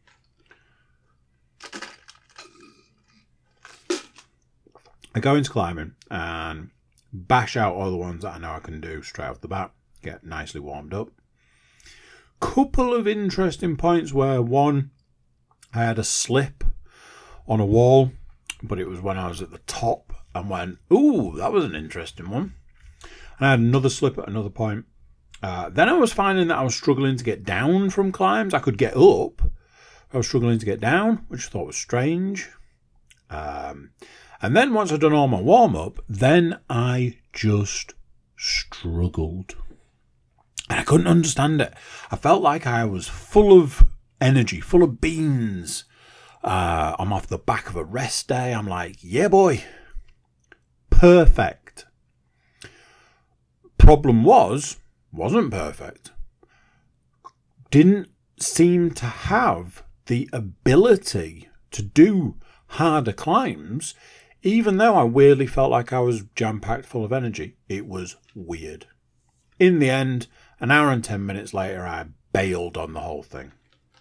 I go into climbing and bash out all the ones that I know I can do straight off the bat, get nicely warmed up. Couple of interesting points where one, I had a slip on a wall, but it was when I was at the top and went, ooh, that was an interesting one. And I had another slip at another point, Then I was finding that I was struggling to get down from climbs. I could get up. I was struggling to get down, which I thought was strange. And then once I'd done all my warm-up, then I just struggled. And I couldn't understand it. I felt like I was full of energy, full of beans. I'm off the back of a rest day. I'm like, yeah, boy. Perfect. Problem wasn't perfect. Didn't seem to have the ability to do harder climbs, even though I weirdly felt like I was jam-packed full of energy. It was weird. In the end, an hour and 10 minutes later, I bailed on the whole thing.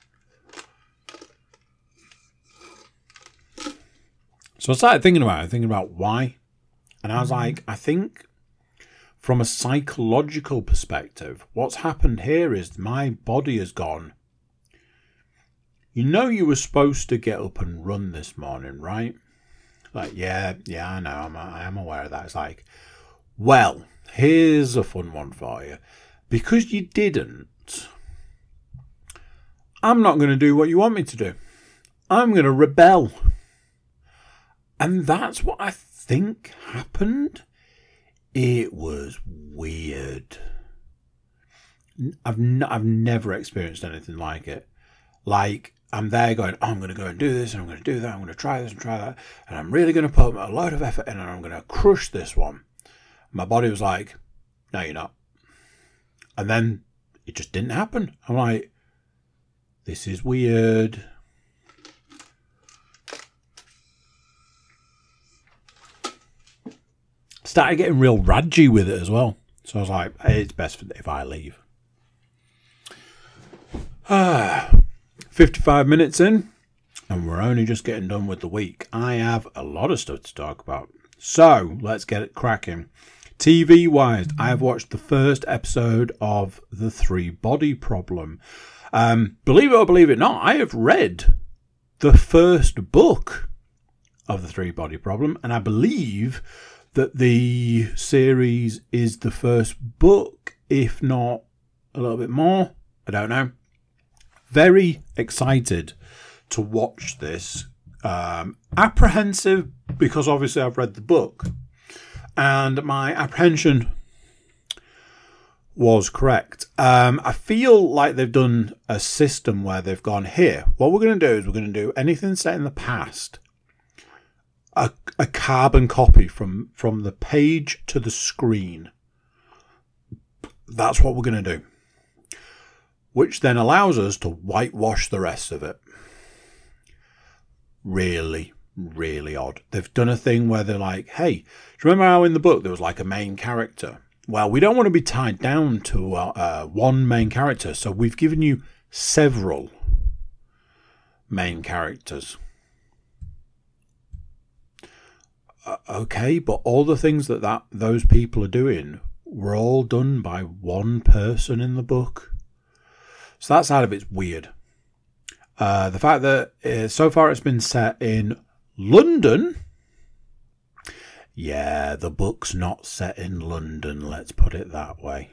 So I started thinking about why. And I was like, I think from a psychological perspective, what's happened here is my body has gone, you were supposed to get up and run this morning, right? Like, yeah, I know, I am aware of that. It's like, well, here's a fun one for you. Because you didn't, I'm not going to do what you want me to do. I'm going to rebel. And that's what I think happened. It was weird. I've never experienced anything like it. Like, I'm there going, I'm going to go and do this, and I'm going to do that, I'm going to try this and try that, and I'm really going to put a load of effort in, and I'm going to crush this one. My body was like, no, you're not. And then it just didn't happen. I'm like, this is weird. Started getting real radgy with it as well. So I was like, hey, it's best if I leave. 55 minutes in, and we're only just getting done with the week. I have a lot of stuff to talk about. So let's get it cracking. TV-wise, I have watched the first episode of The Three Body Problem. Believe it or believe it not, I have read the first book of The Three Body Problem, and I believe that the series is the first book, if not a little bit more. I don't know. Very excited to watch this. Apprehensive because obviously I've read the book, and my apprehension was correct. I feel like they've done a system where they've gone, here, what we're going to do is we're going to do anything set in the past, a carbon copy from the page to the screen. That's what we're going to do. Which then allows us to whitewash the rest of it. Really, really odd. They've done a thing where they're like, hey, do you remember how in the book there was like a main character? Well, we don't want to be tied down to one main character, so we've given you several main characters. Okay, but all the things that those people are doing were all done by one person in the book. So that side of it's weird. The fact that so far it's been set in London. Yeah, the book's not set in London, let's put it that way.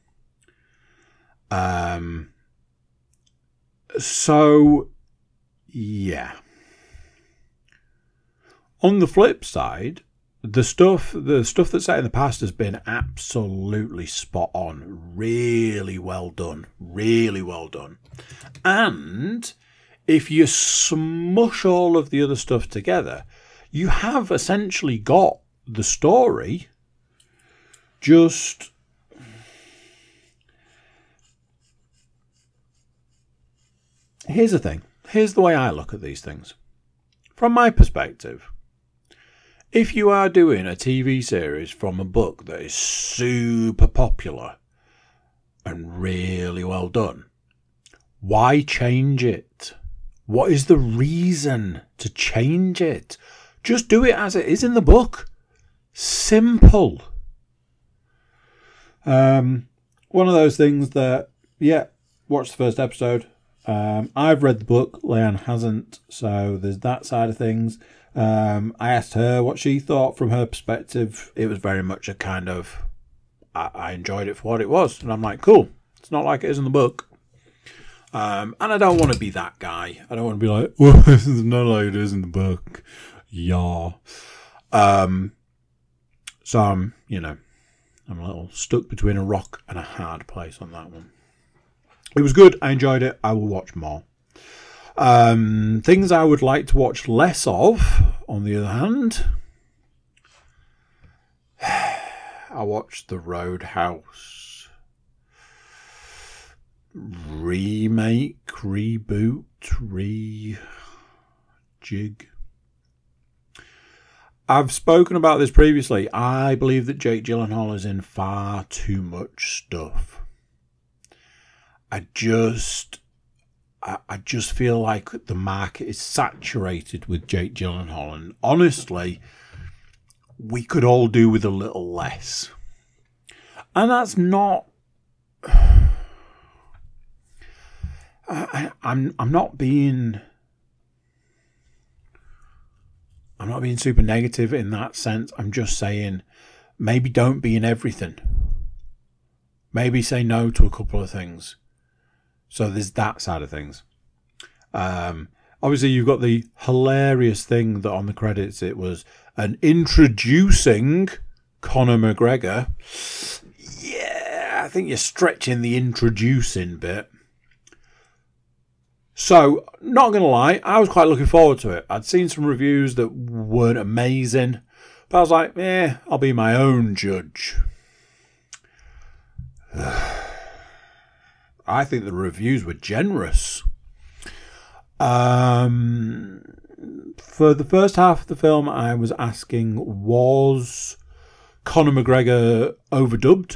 So, yeah. On the flip side, the stuff that's set in the past has been absolutely spot on. Really well done. Really well done. And if you smush all of the other stuff together, you have essentially got the story. Just here's the thing. Here's the way I look at these things. From my perspective, if you are doing a TV series from a book that is super popular and really well done, why change it? What is the reason to change it? Just do it as it is in the book. Simple. One of those things that, yeah, watch the first episode. I've read the book, Leanne hasn't, so there's that side of things. I asked her what she thought from her perspective. It was very much a kind of, I enjoyed it for what it was. And I'm like, cool. It's not like it is in the book. And I don't want to be that guy. I don't want to be like, well, this is not like it is in the book. Yeah. So I'm a little stuck between a rock and a hard place on that one. It was good. I enjoyed it. I will watch more. Things I would like to watch less of, on the other hand, I watched The Roadhouse remake, reboot, rejig. I've spoken about this previously. I believe that Jake Gyllenhaal is in far too much stuff. I just feel like the market is saturated with Jake Gyllenhaal, and honestly, we could all do with a little less. And that's not. I'm not being super negative in that sense. I'm just saying, maybe don't be in everything. Maybe say no to a couple of things. So there's that side of things. Obviously, you've got the hilarious thing that on the credits it was an introducing Conor McGregor. Yeah, I think you're stretching the introducing bit. So, not going to lie, I was quite looking forward to it. I'd seen some reviews that weren't amazing, but I was like, I'll be my own judge. I think the reviews were generous. For the first half of the film, I was asking, was Conor McGregor overdubbed?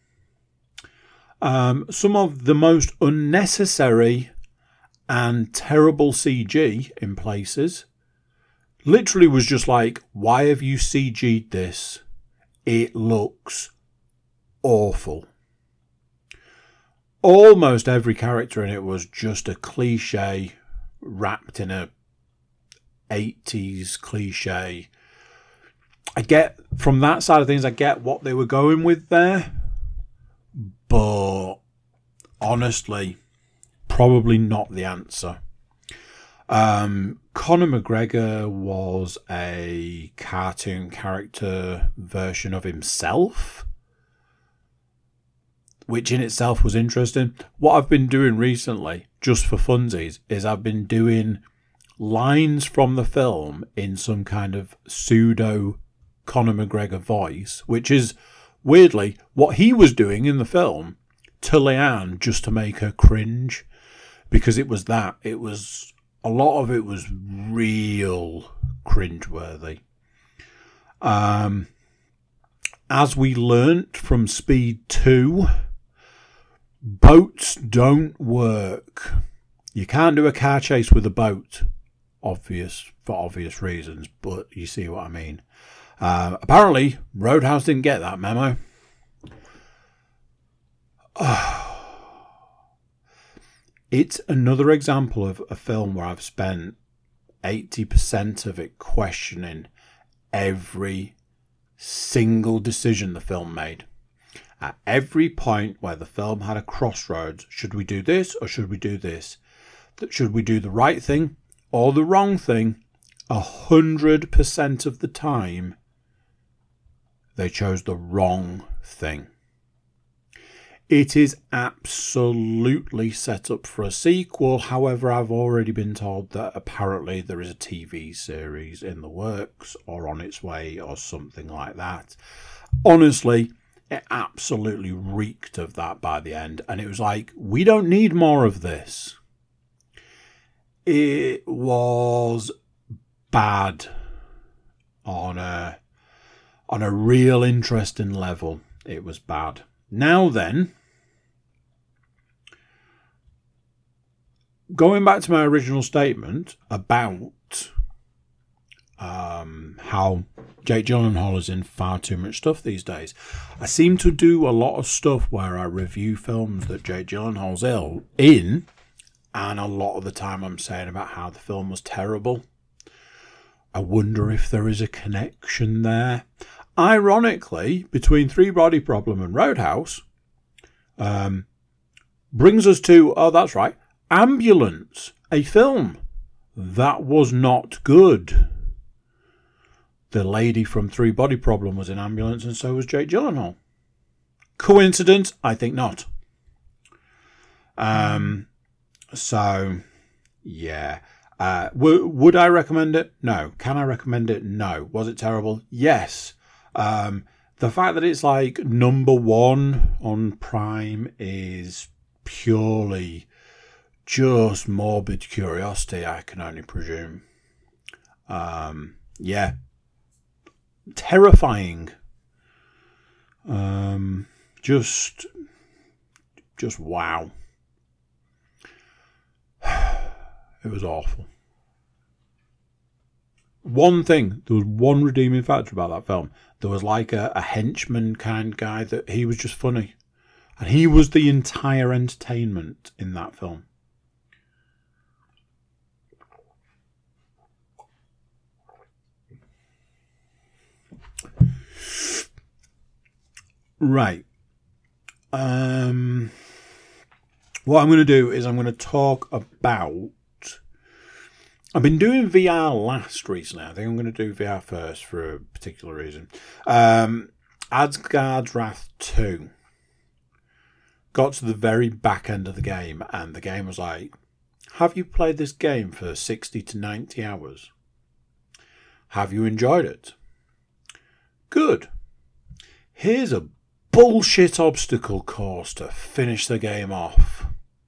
Some of the most unnecessary and terrible CG in places. Literally was just like, why have you CG'd this? It looks awful. Almost every character in it was just a cliche wrapped in a 80s cliche. I get, from that side of things, I get what they were going with there. But honestly, probably not the answer. Conor McGregor was a cartoon character version of himself, which in itself was interesting. What I've been doing recently, just for funsies, is I've been doing lines from the film in some kind of pseudo Conor McGregor voice, which is weirdly what he was doing in the film to Leanne, just to make her cringe, because it was that. It was, a lot of it was real cringeworthy. As we learnt from Speed 2, boats don't work. You can't do a car chase with a boat, for obvious reasons, but you see what I mean. Apparently, Roadhouse didn't get that memo. It's another example of a film where I've spent 80% of it questioning every single decision the film made. At every point where the film had a crossroads, should we do this or should we do this? Should we do the right thing or the wrong thing? 100% of the time, they chose the wrong thing. It is absolutely set up for a sequel. However, I've already been told that apparently there is a TV series in the works or on its way or something like that. Honestly, it absolutely reeked of that by the end. And it was like, we don't need more of this. It was bad on a real interesting level. It was bad. Now then, going back to my original statement about how Jake Gyllenhaal is in far too much stuff these days, I seem to do a lot of stuff where I review films that Jake Gyllenhaal's in, and a lot of the time I'm saying about how the film was terrible. I wonder if there is a connection there. ironically, between Three Body Problem and Roadhouse, brings us to, oh, that's right, Ambulance, a film that was not good. The lady from Three Body Problem was in Ambulance, and so was Jake Gyllenhaal. Coincidence? I think not. So, yeah. Would I recommend it? No. Can I recommend it? No. Was it terrible? Yes. The fact that it's like number one on Prime is purely just morbid curiosity, I can only presume. Yeah. Terrifying. Just wow. It was awful. One thing, there was one redeeming factor about that film. There was like a henchman kind guy that he was just funny. And he was the entire entertainment in that film. Right. What I'm going to do is I'm going to talk about... I've been doing VR last recently. I think I'm going to do VR first for a particular reason. Asgard's Wrath 2. Got to the very back end of the game, and the game was like, have you played this game for 60 to 90 hours? Have you enjoyed it? Good. Here's a bullshit obstacle course to finish the game off.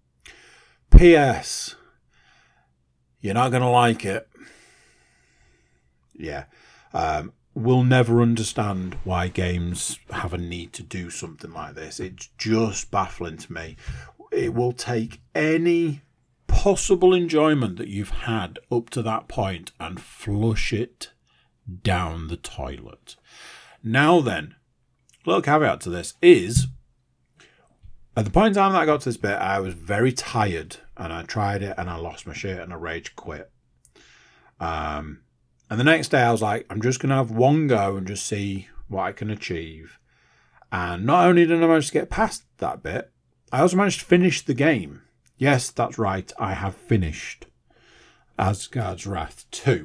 P.S. You're not going to like it. Yeah. We'll never understand why games have a need to do something like this. It's just baffling to me. It will take any possible enjoyment that you've had up to that point and flush it down the toilet. Now then, a little caveat to this is, at the point in time that I got to this bit, I was very tired and I tried it and I lost my shit and I rage quit. And the next day I was like, I'm just going to have one go and just see what I can achieve. And not only did I manage to get past that bit, I also managed to finish the game. Yes, that's right, I have finished Asgard's Wrath 2.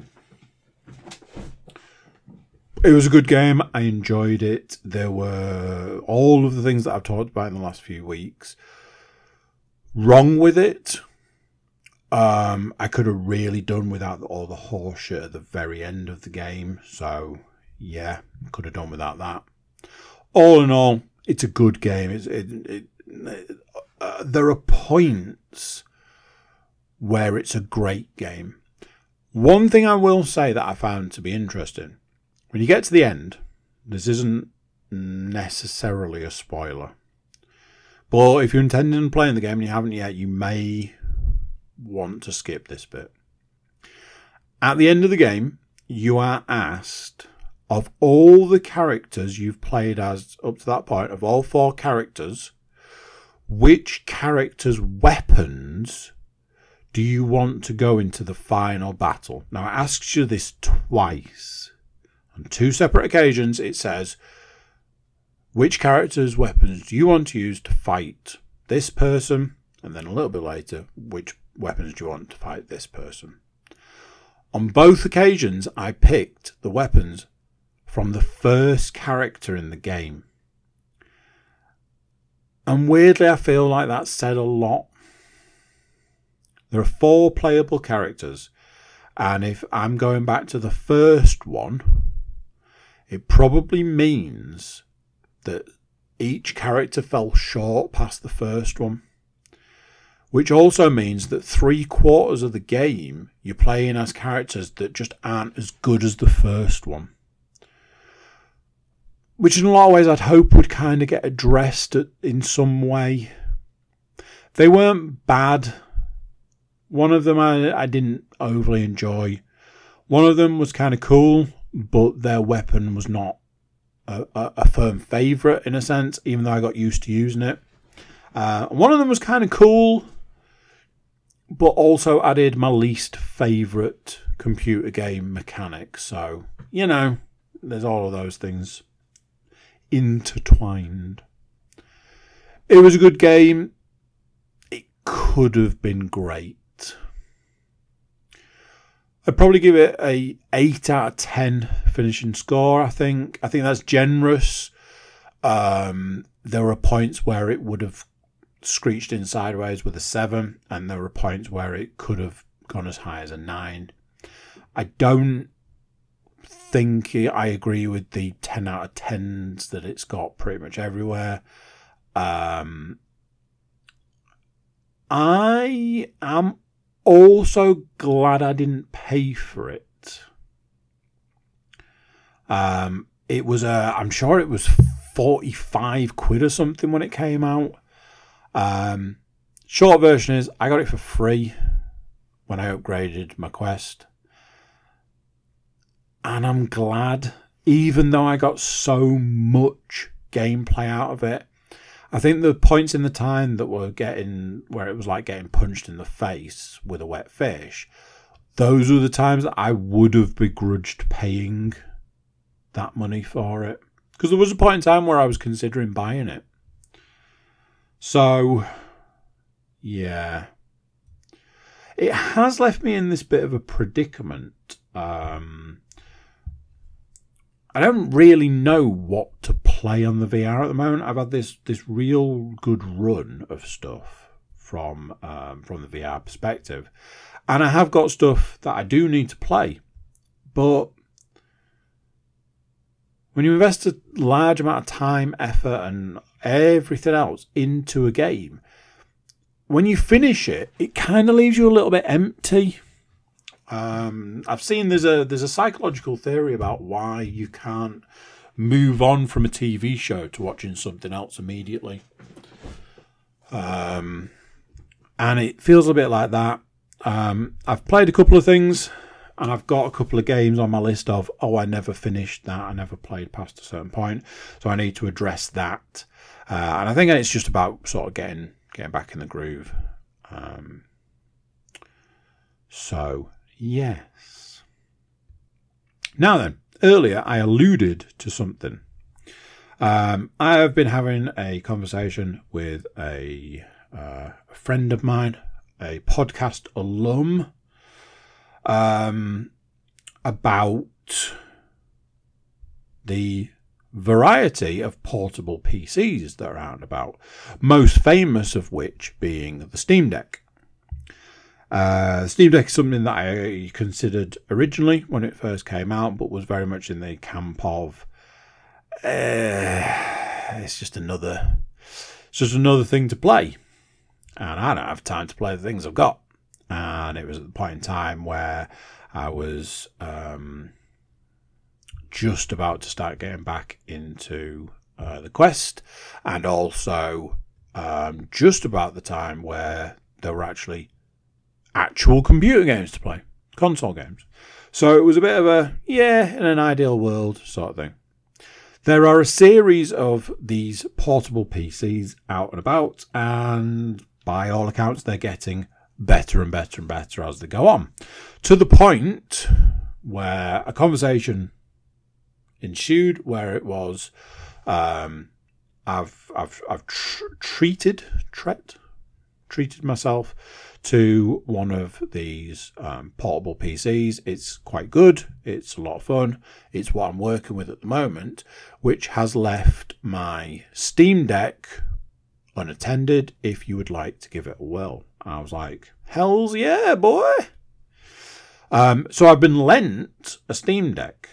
It was a good game. I enjoyed it. There were all of the things that I've talked about in the last few weeks. Wrong with it. I could have really done without all the horseshit at the very end of the game. So, yeah, could have done without that. All in all, it's a good game. There are points where it's a great game. One thing I will say that I found to be interesting, when you get to the end, this isn't necessarily a spoiler, but if you're intending on playing the game and you haven't yet, you may want to skip this bit. At the end of the game, you are asked, of all the characters you've played as up to that point, of all 4 characters, which character's weapons do you want to go into the final battle? Now, it asks you this twice. On 2 separate occasions, it says, which character's weapons do you want to use to fight this person? And then a little bit later, which weapons do you want to fight this person? On both occasions, I picked the weapons from the first character in the game. And weirdly, I feel like that said a lot. There are 4 playable characters. And if I'm going back to the first one, it probably means that each character fell short past the first one. Which also means that 3/4 of the game you're playing as characters that just aren't as good as the first one. Which in a lot of ways I'd hope would kind of get addressed in some way. They weren't bad. One of them I didn't overly enjoy. One of them was kind of cool, but their weapon was not a firm favourite in a sense, even though I got used to using it. One of them was kind of cool, but also added my least favourite computer game mechanic. So, you know, there's all of those things intertwined. It was a good game. It could have been great. I'd probably give it a 8 out of 10 finishing score, I think. I think that's generous. There were points where it would have screeched in sideways with a 7, and there were points where it could have gone as high as a 9. I don't think I agree with the 10 out of 10s that it's got pretty much everywhere. I am also glad I didn't pay for it. It was I'm sure it was 45 quid or something when it came out. Short version is I got it for free when I upgraded my Quest. And I'm glad, even though I got so much gameplay out of it. I think the points in the time that were getting, where it was like getting punched in the face with a wet fish, those were the times that I would have begrudged paying that money for it. Because there was a point in time where I was considering buying it. So, yeah. It has left me in this bit of a predicament. I don't really know what to play on the VR at the moment. I've had this real good run of stuff from the VR perspective, and I have got stuff that I do need to play. But when you invest a large amount of time, effort, and everything else into a game, when you finish it, it kind of leaves you a little bit empty. I've seen there's a psychological theory about why you can't move on from a TV show to watching something else immediately. And it feels a bit like that. I've played a couple of things, and I've got a couple of games on my list of, I never finished that, I never played past a certain point, so I need to address that. And I think it's just about sort of getting back in the groove. So, yes. Now then, earlier I alluded to something. I have been having a conversation with a friend of mine, a podcast alum, about the variety of portable PCs that are out and about, most famous of which being the Steam Deck. Steam Deck is something that I considered originally when it first came out, but was very much in the camp of it's just another thing to play, and I don't have time to play the things I've got. And it was at the point in time where I was just about to start getting back into the Quest, and also just about the time where there were actual computer games to play, console games. So it was a bit of a, in an ideal world sort of thing. There are a series of these portable PCs out and about, and by all accounts, they're getting better and better and better as they go on, to the point where a conversation ensued where it was, I've treated myself to one of these portable PCs. It's quite good. It's a lot of fun. It's what I'm working with at the moment, which has left my Steam Deck unattended. If you would like to give it a whirl. I was like, hells yeah, boy. So I've been lent a Steam Deck.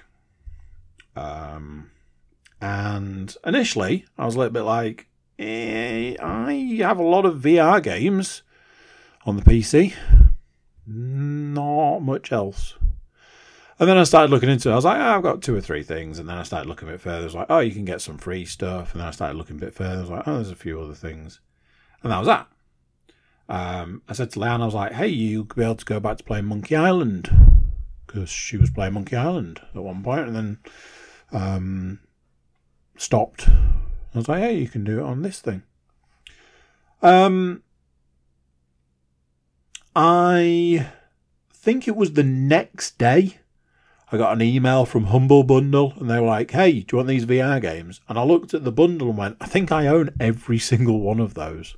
And initially I was a little bit like, I have a lot of VR games on the PC, not much else. And then I started looking into it. I was like, I've got 2 or 3 things. And then I started looking a bit further. I was like, you can get some free stuff. And then I started looking a bit further. I was like, there's a few other things. And that was that. I said to Leanne, I was like, hey, you'll be able to go back to playing Monkey Island. Because she was playing Monkey Island at one point and then stopped. I was like, hey, you can do it on this thing. I think it was the next day I got an email from Humble Bundle and they were like, hey, do you want these VR games? And I looked at the bundle and went, I think I own every single one of those.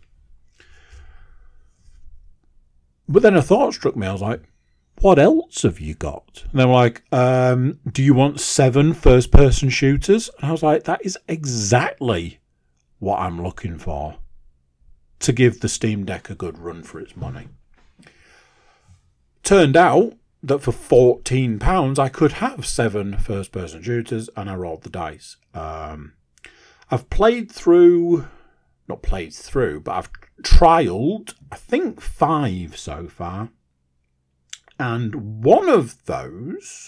But then a thought struck me. I was like, what else have you got? And they were like, do you want 7 first-person shooters? And I was like, that is exactly what I'm looking for to give the Steam Deck a good run for its money. Turned out that for £14 I could have 7 first-person shooters, and I rolled the dice. I've not played through, but I've trialed, I think 5 so far. And one of those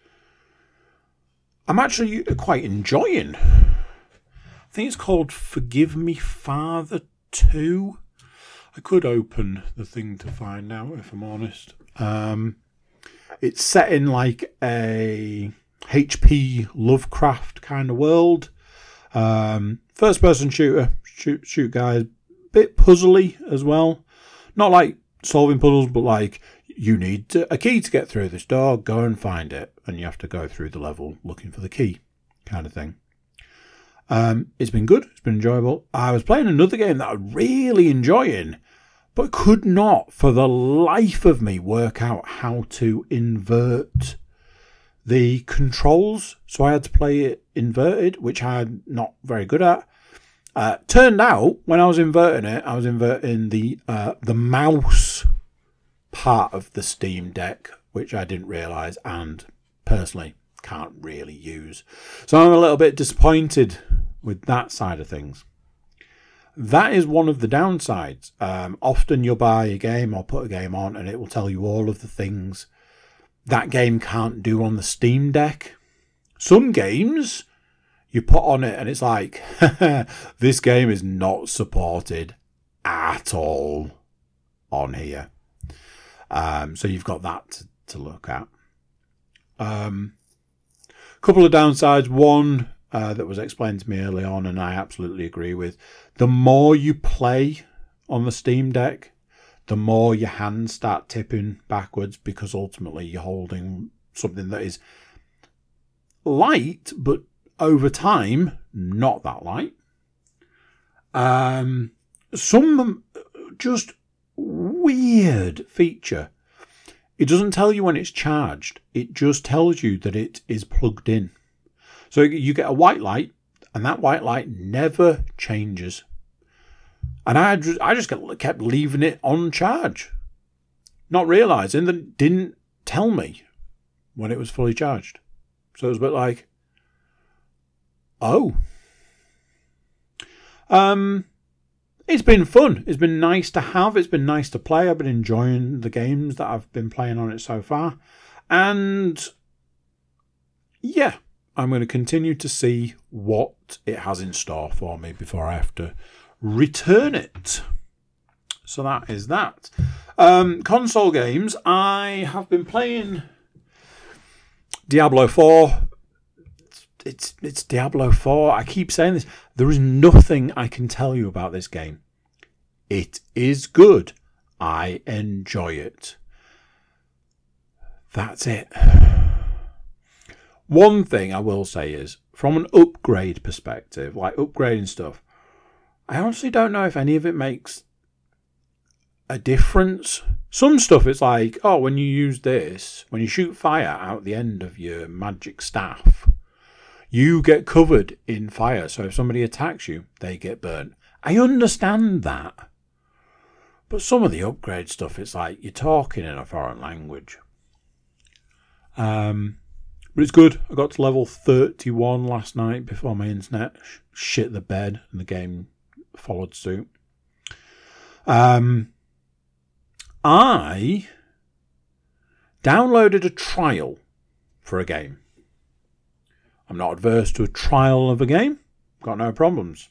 I'm actually quite enjoying. I think it's called Forgive Me Father 2. I could open the thing to find out, if I'm honest. It's set in like a HP Lovecraft kind of world. First person shooter, shoot guys, bit puzzly as well. Not like solving puzzles, but like you need a key to get through this door, go and find it, and you have to go through the level looking for the key kind of thing. It's been good, it's been enjoyable. I was playing another game that I'm really enjoying, but could not for the life of me work out how to invert the controls. So I had to play it inverted, which I'm not very good at. Turned out when I was inverting it, I was inverting the mouse part of the Steam Deck, which I didn't realise and personally can't really use. So I'm a little bit disappointed with that side of things. That is one of the downsides. Often you'll buy a game or put a game on and it will tell you all of the things that game can't do on the Steam Deck. Some games you put on it and it's like, this game is not supported at all on here. So you've got that to look at. Couple of downsides. One that was explained to me early on, and I absolutely agree with. The more you play on the Steam Deck, the more your hands start tipping backwards, because ultimately you're holding something that is light, but over time, not that light. Some just weird feature. It doesn't tell you when it's charged. It just tells you that it is plugged in. So you get a white light, and that white light never changes. And I just kept leaving it on charge, not realising that it didn't tell me when it was fully charged. So it was a bit like, oh. It's been fun. It's been nice to have. It's been nice to play. I've been enjoying the games that I've been playing on it so far. And yeah, I'm going to continue to see what it has in store for me before I have to return it. So that is that. Console games. I have been playing Diablo 4. It's Diablo 4. I keep saying this. There is nothing I can tell you about this game. It is good. I enjoy it. That's it. One thing I will say is, from an upgrade perspective, like upgrading stuff, I honestly don't know if any of it makes a difference. Some stuff it's like, oh, when you use this, when you shoot fire out the end of your magic staff, you get covered in fire. So if somebody attacks you, they get burnt. I understand that. But some of the upgrade stuff, it's like you're talking in a foreign language. But it's good. I got to level 31 last night before my internet shit the bed and the game followed suit. I downloaded a trial for a game. I'm not adverse to a trial of a game. Got no problems.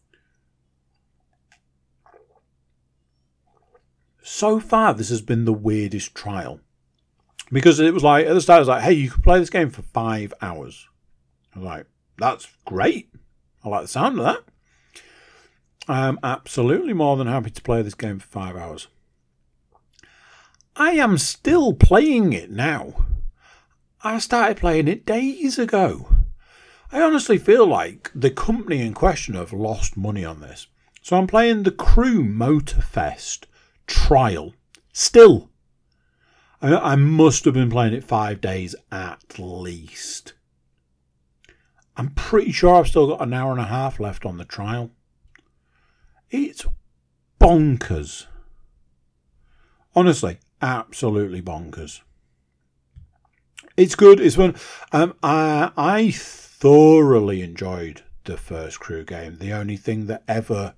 So far, this has been the weirdest trial. Because it was like, at the start, it was like, hey, you can play this game for 5 hours. I was like, that's great. I like the sound of that. I'm absolutely more than happy to play this game for 5 hours. I am still playing it now. I started playing it days ago. I honestly feel like the company in question have lost money on this. So I'm playing the Crew Motorfest trial. Still. I must have been playing it 5 days at least. I'm pretty sure I've still got an hour and a half left on the trial. It's bonkers. Honestly, absolutely bonkers. It's good. It's fun. I thoroughly enjoyed the first Crew game. The only thing that ever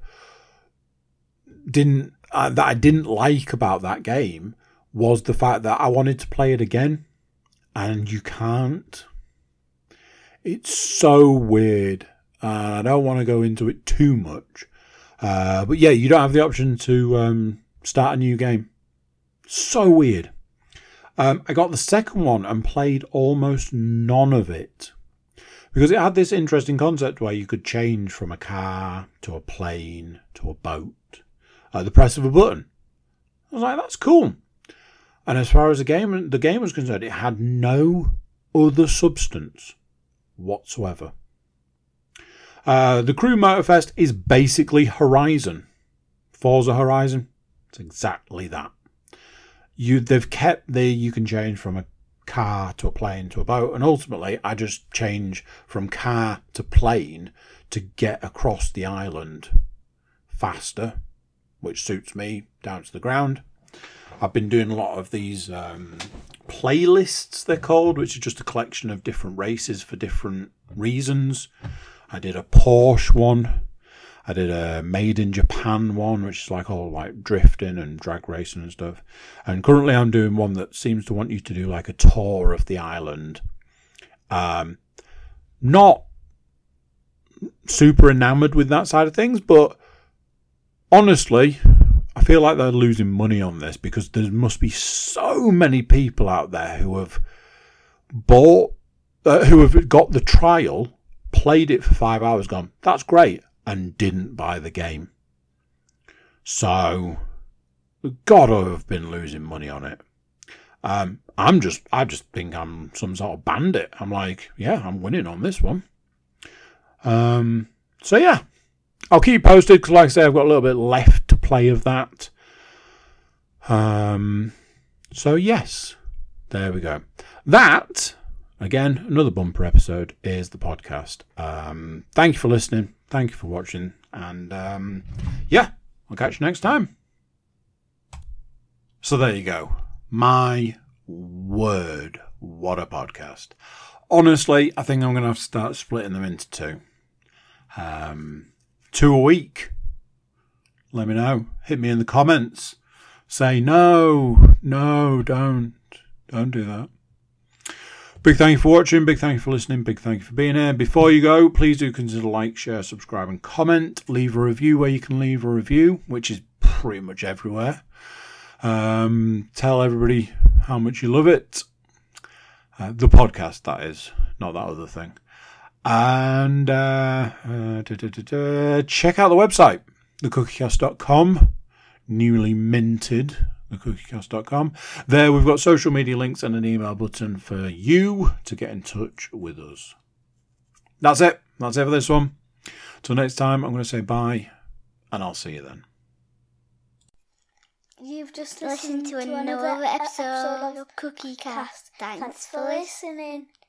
that I didn't like about that game was the fact that I wanted to play it again, and you can't. It's so weird. I don't want to go into it too much. But yeah, you don't have the option to start a new game. So weird. I got the second one and played almost none of it. Because it had this interesting concept where you could change from a car to a plane to a boat at the press of a button. I was like, that's cool. And as far as the game was concerned, it had no other substance whatsoever. The Crew Motorfest is basically Horizon. Forza Horizon. It's exactly that. They've kept you can change from a car to a plane to a boat, and ultimately I just change from car to plane to get across the island faster, which suits me down to the ground. I've been doing a lot of these playlists, they're called, which are just a collection of different races for different reasons. I did a Porsche one. I did a Made in Japan one, which is like all like drifting and drag racing and stuff. And currently I'm doing one that seems to want you to do like a tour of the island. Not super enamored with that side of things, but honestly, I feel like they're losing money on this because there must be so many people out there who have got the trial, played it for 5 hours, gone, that's great, and didn't buy the game. So, we've got to have been losing money on it. I just think I'm some sort of bandit. I'm like, yeah, I'm winning on this one. So yeah, I'll keep you posted because, like I say, I've got a little bit left to play of that. So yes, there we go. That, again, another bumper episode is the podcast. Thank you for listening. Thank you for watching. And yeah, I'll catch you next time. So there you go. My word, what a podcast. Honestly, I think I'm going to have to start splitting them into two. 2 a week. Let me know. Hit me in the comments. Say no, don't do that. Big thank you for watching. Big thank you for listening. Big thank you for being here. Before you go, please do consider like, share, subscribe and comment. Leave a review where you can leave a review, which is pretty much everywhere. Tell everybody how much you love it. The podcast, that is, not that other thing. And check out the website, thecookiecast.com, newly minted, thecookiecast.com. There we've got social media links and an email button for you to get in touch with us. That's it. That's it for this one. Till next time, I'm going to say bye, and I'll see you then. You've just listened to another episode of Cookie Cast. Thanks for listening.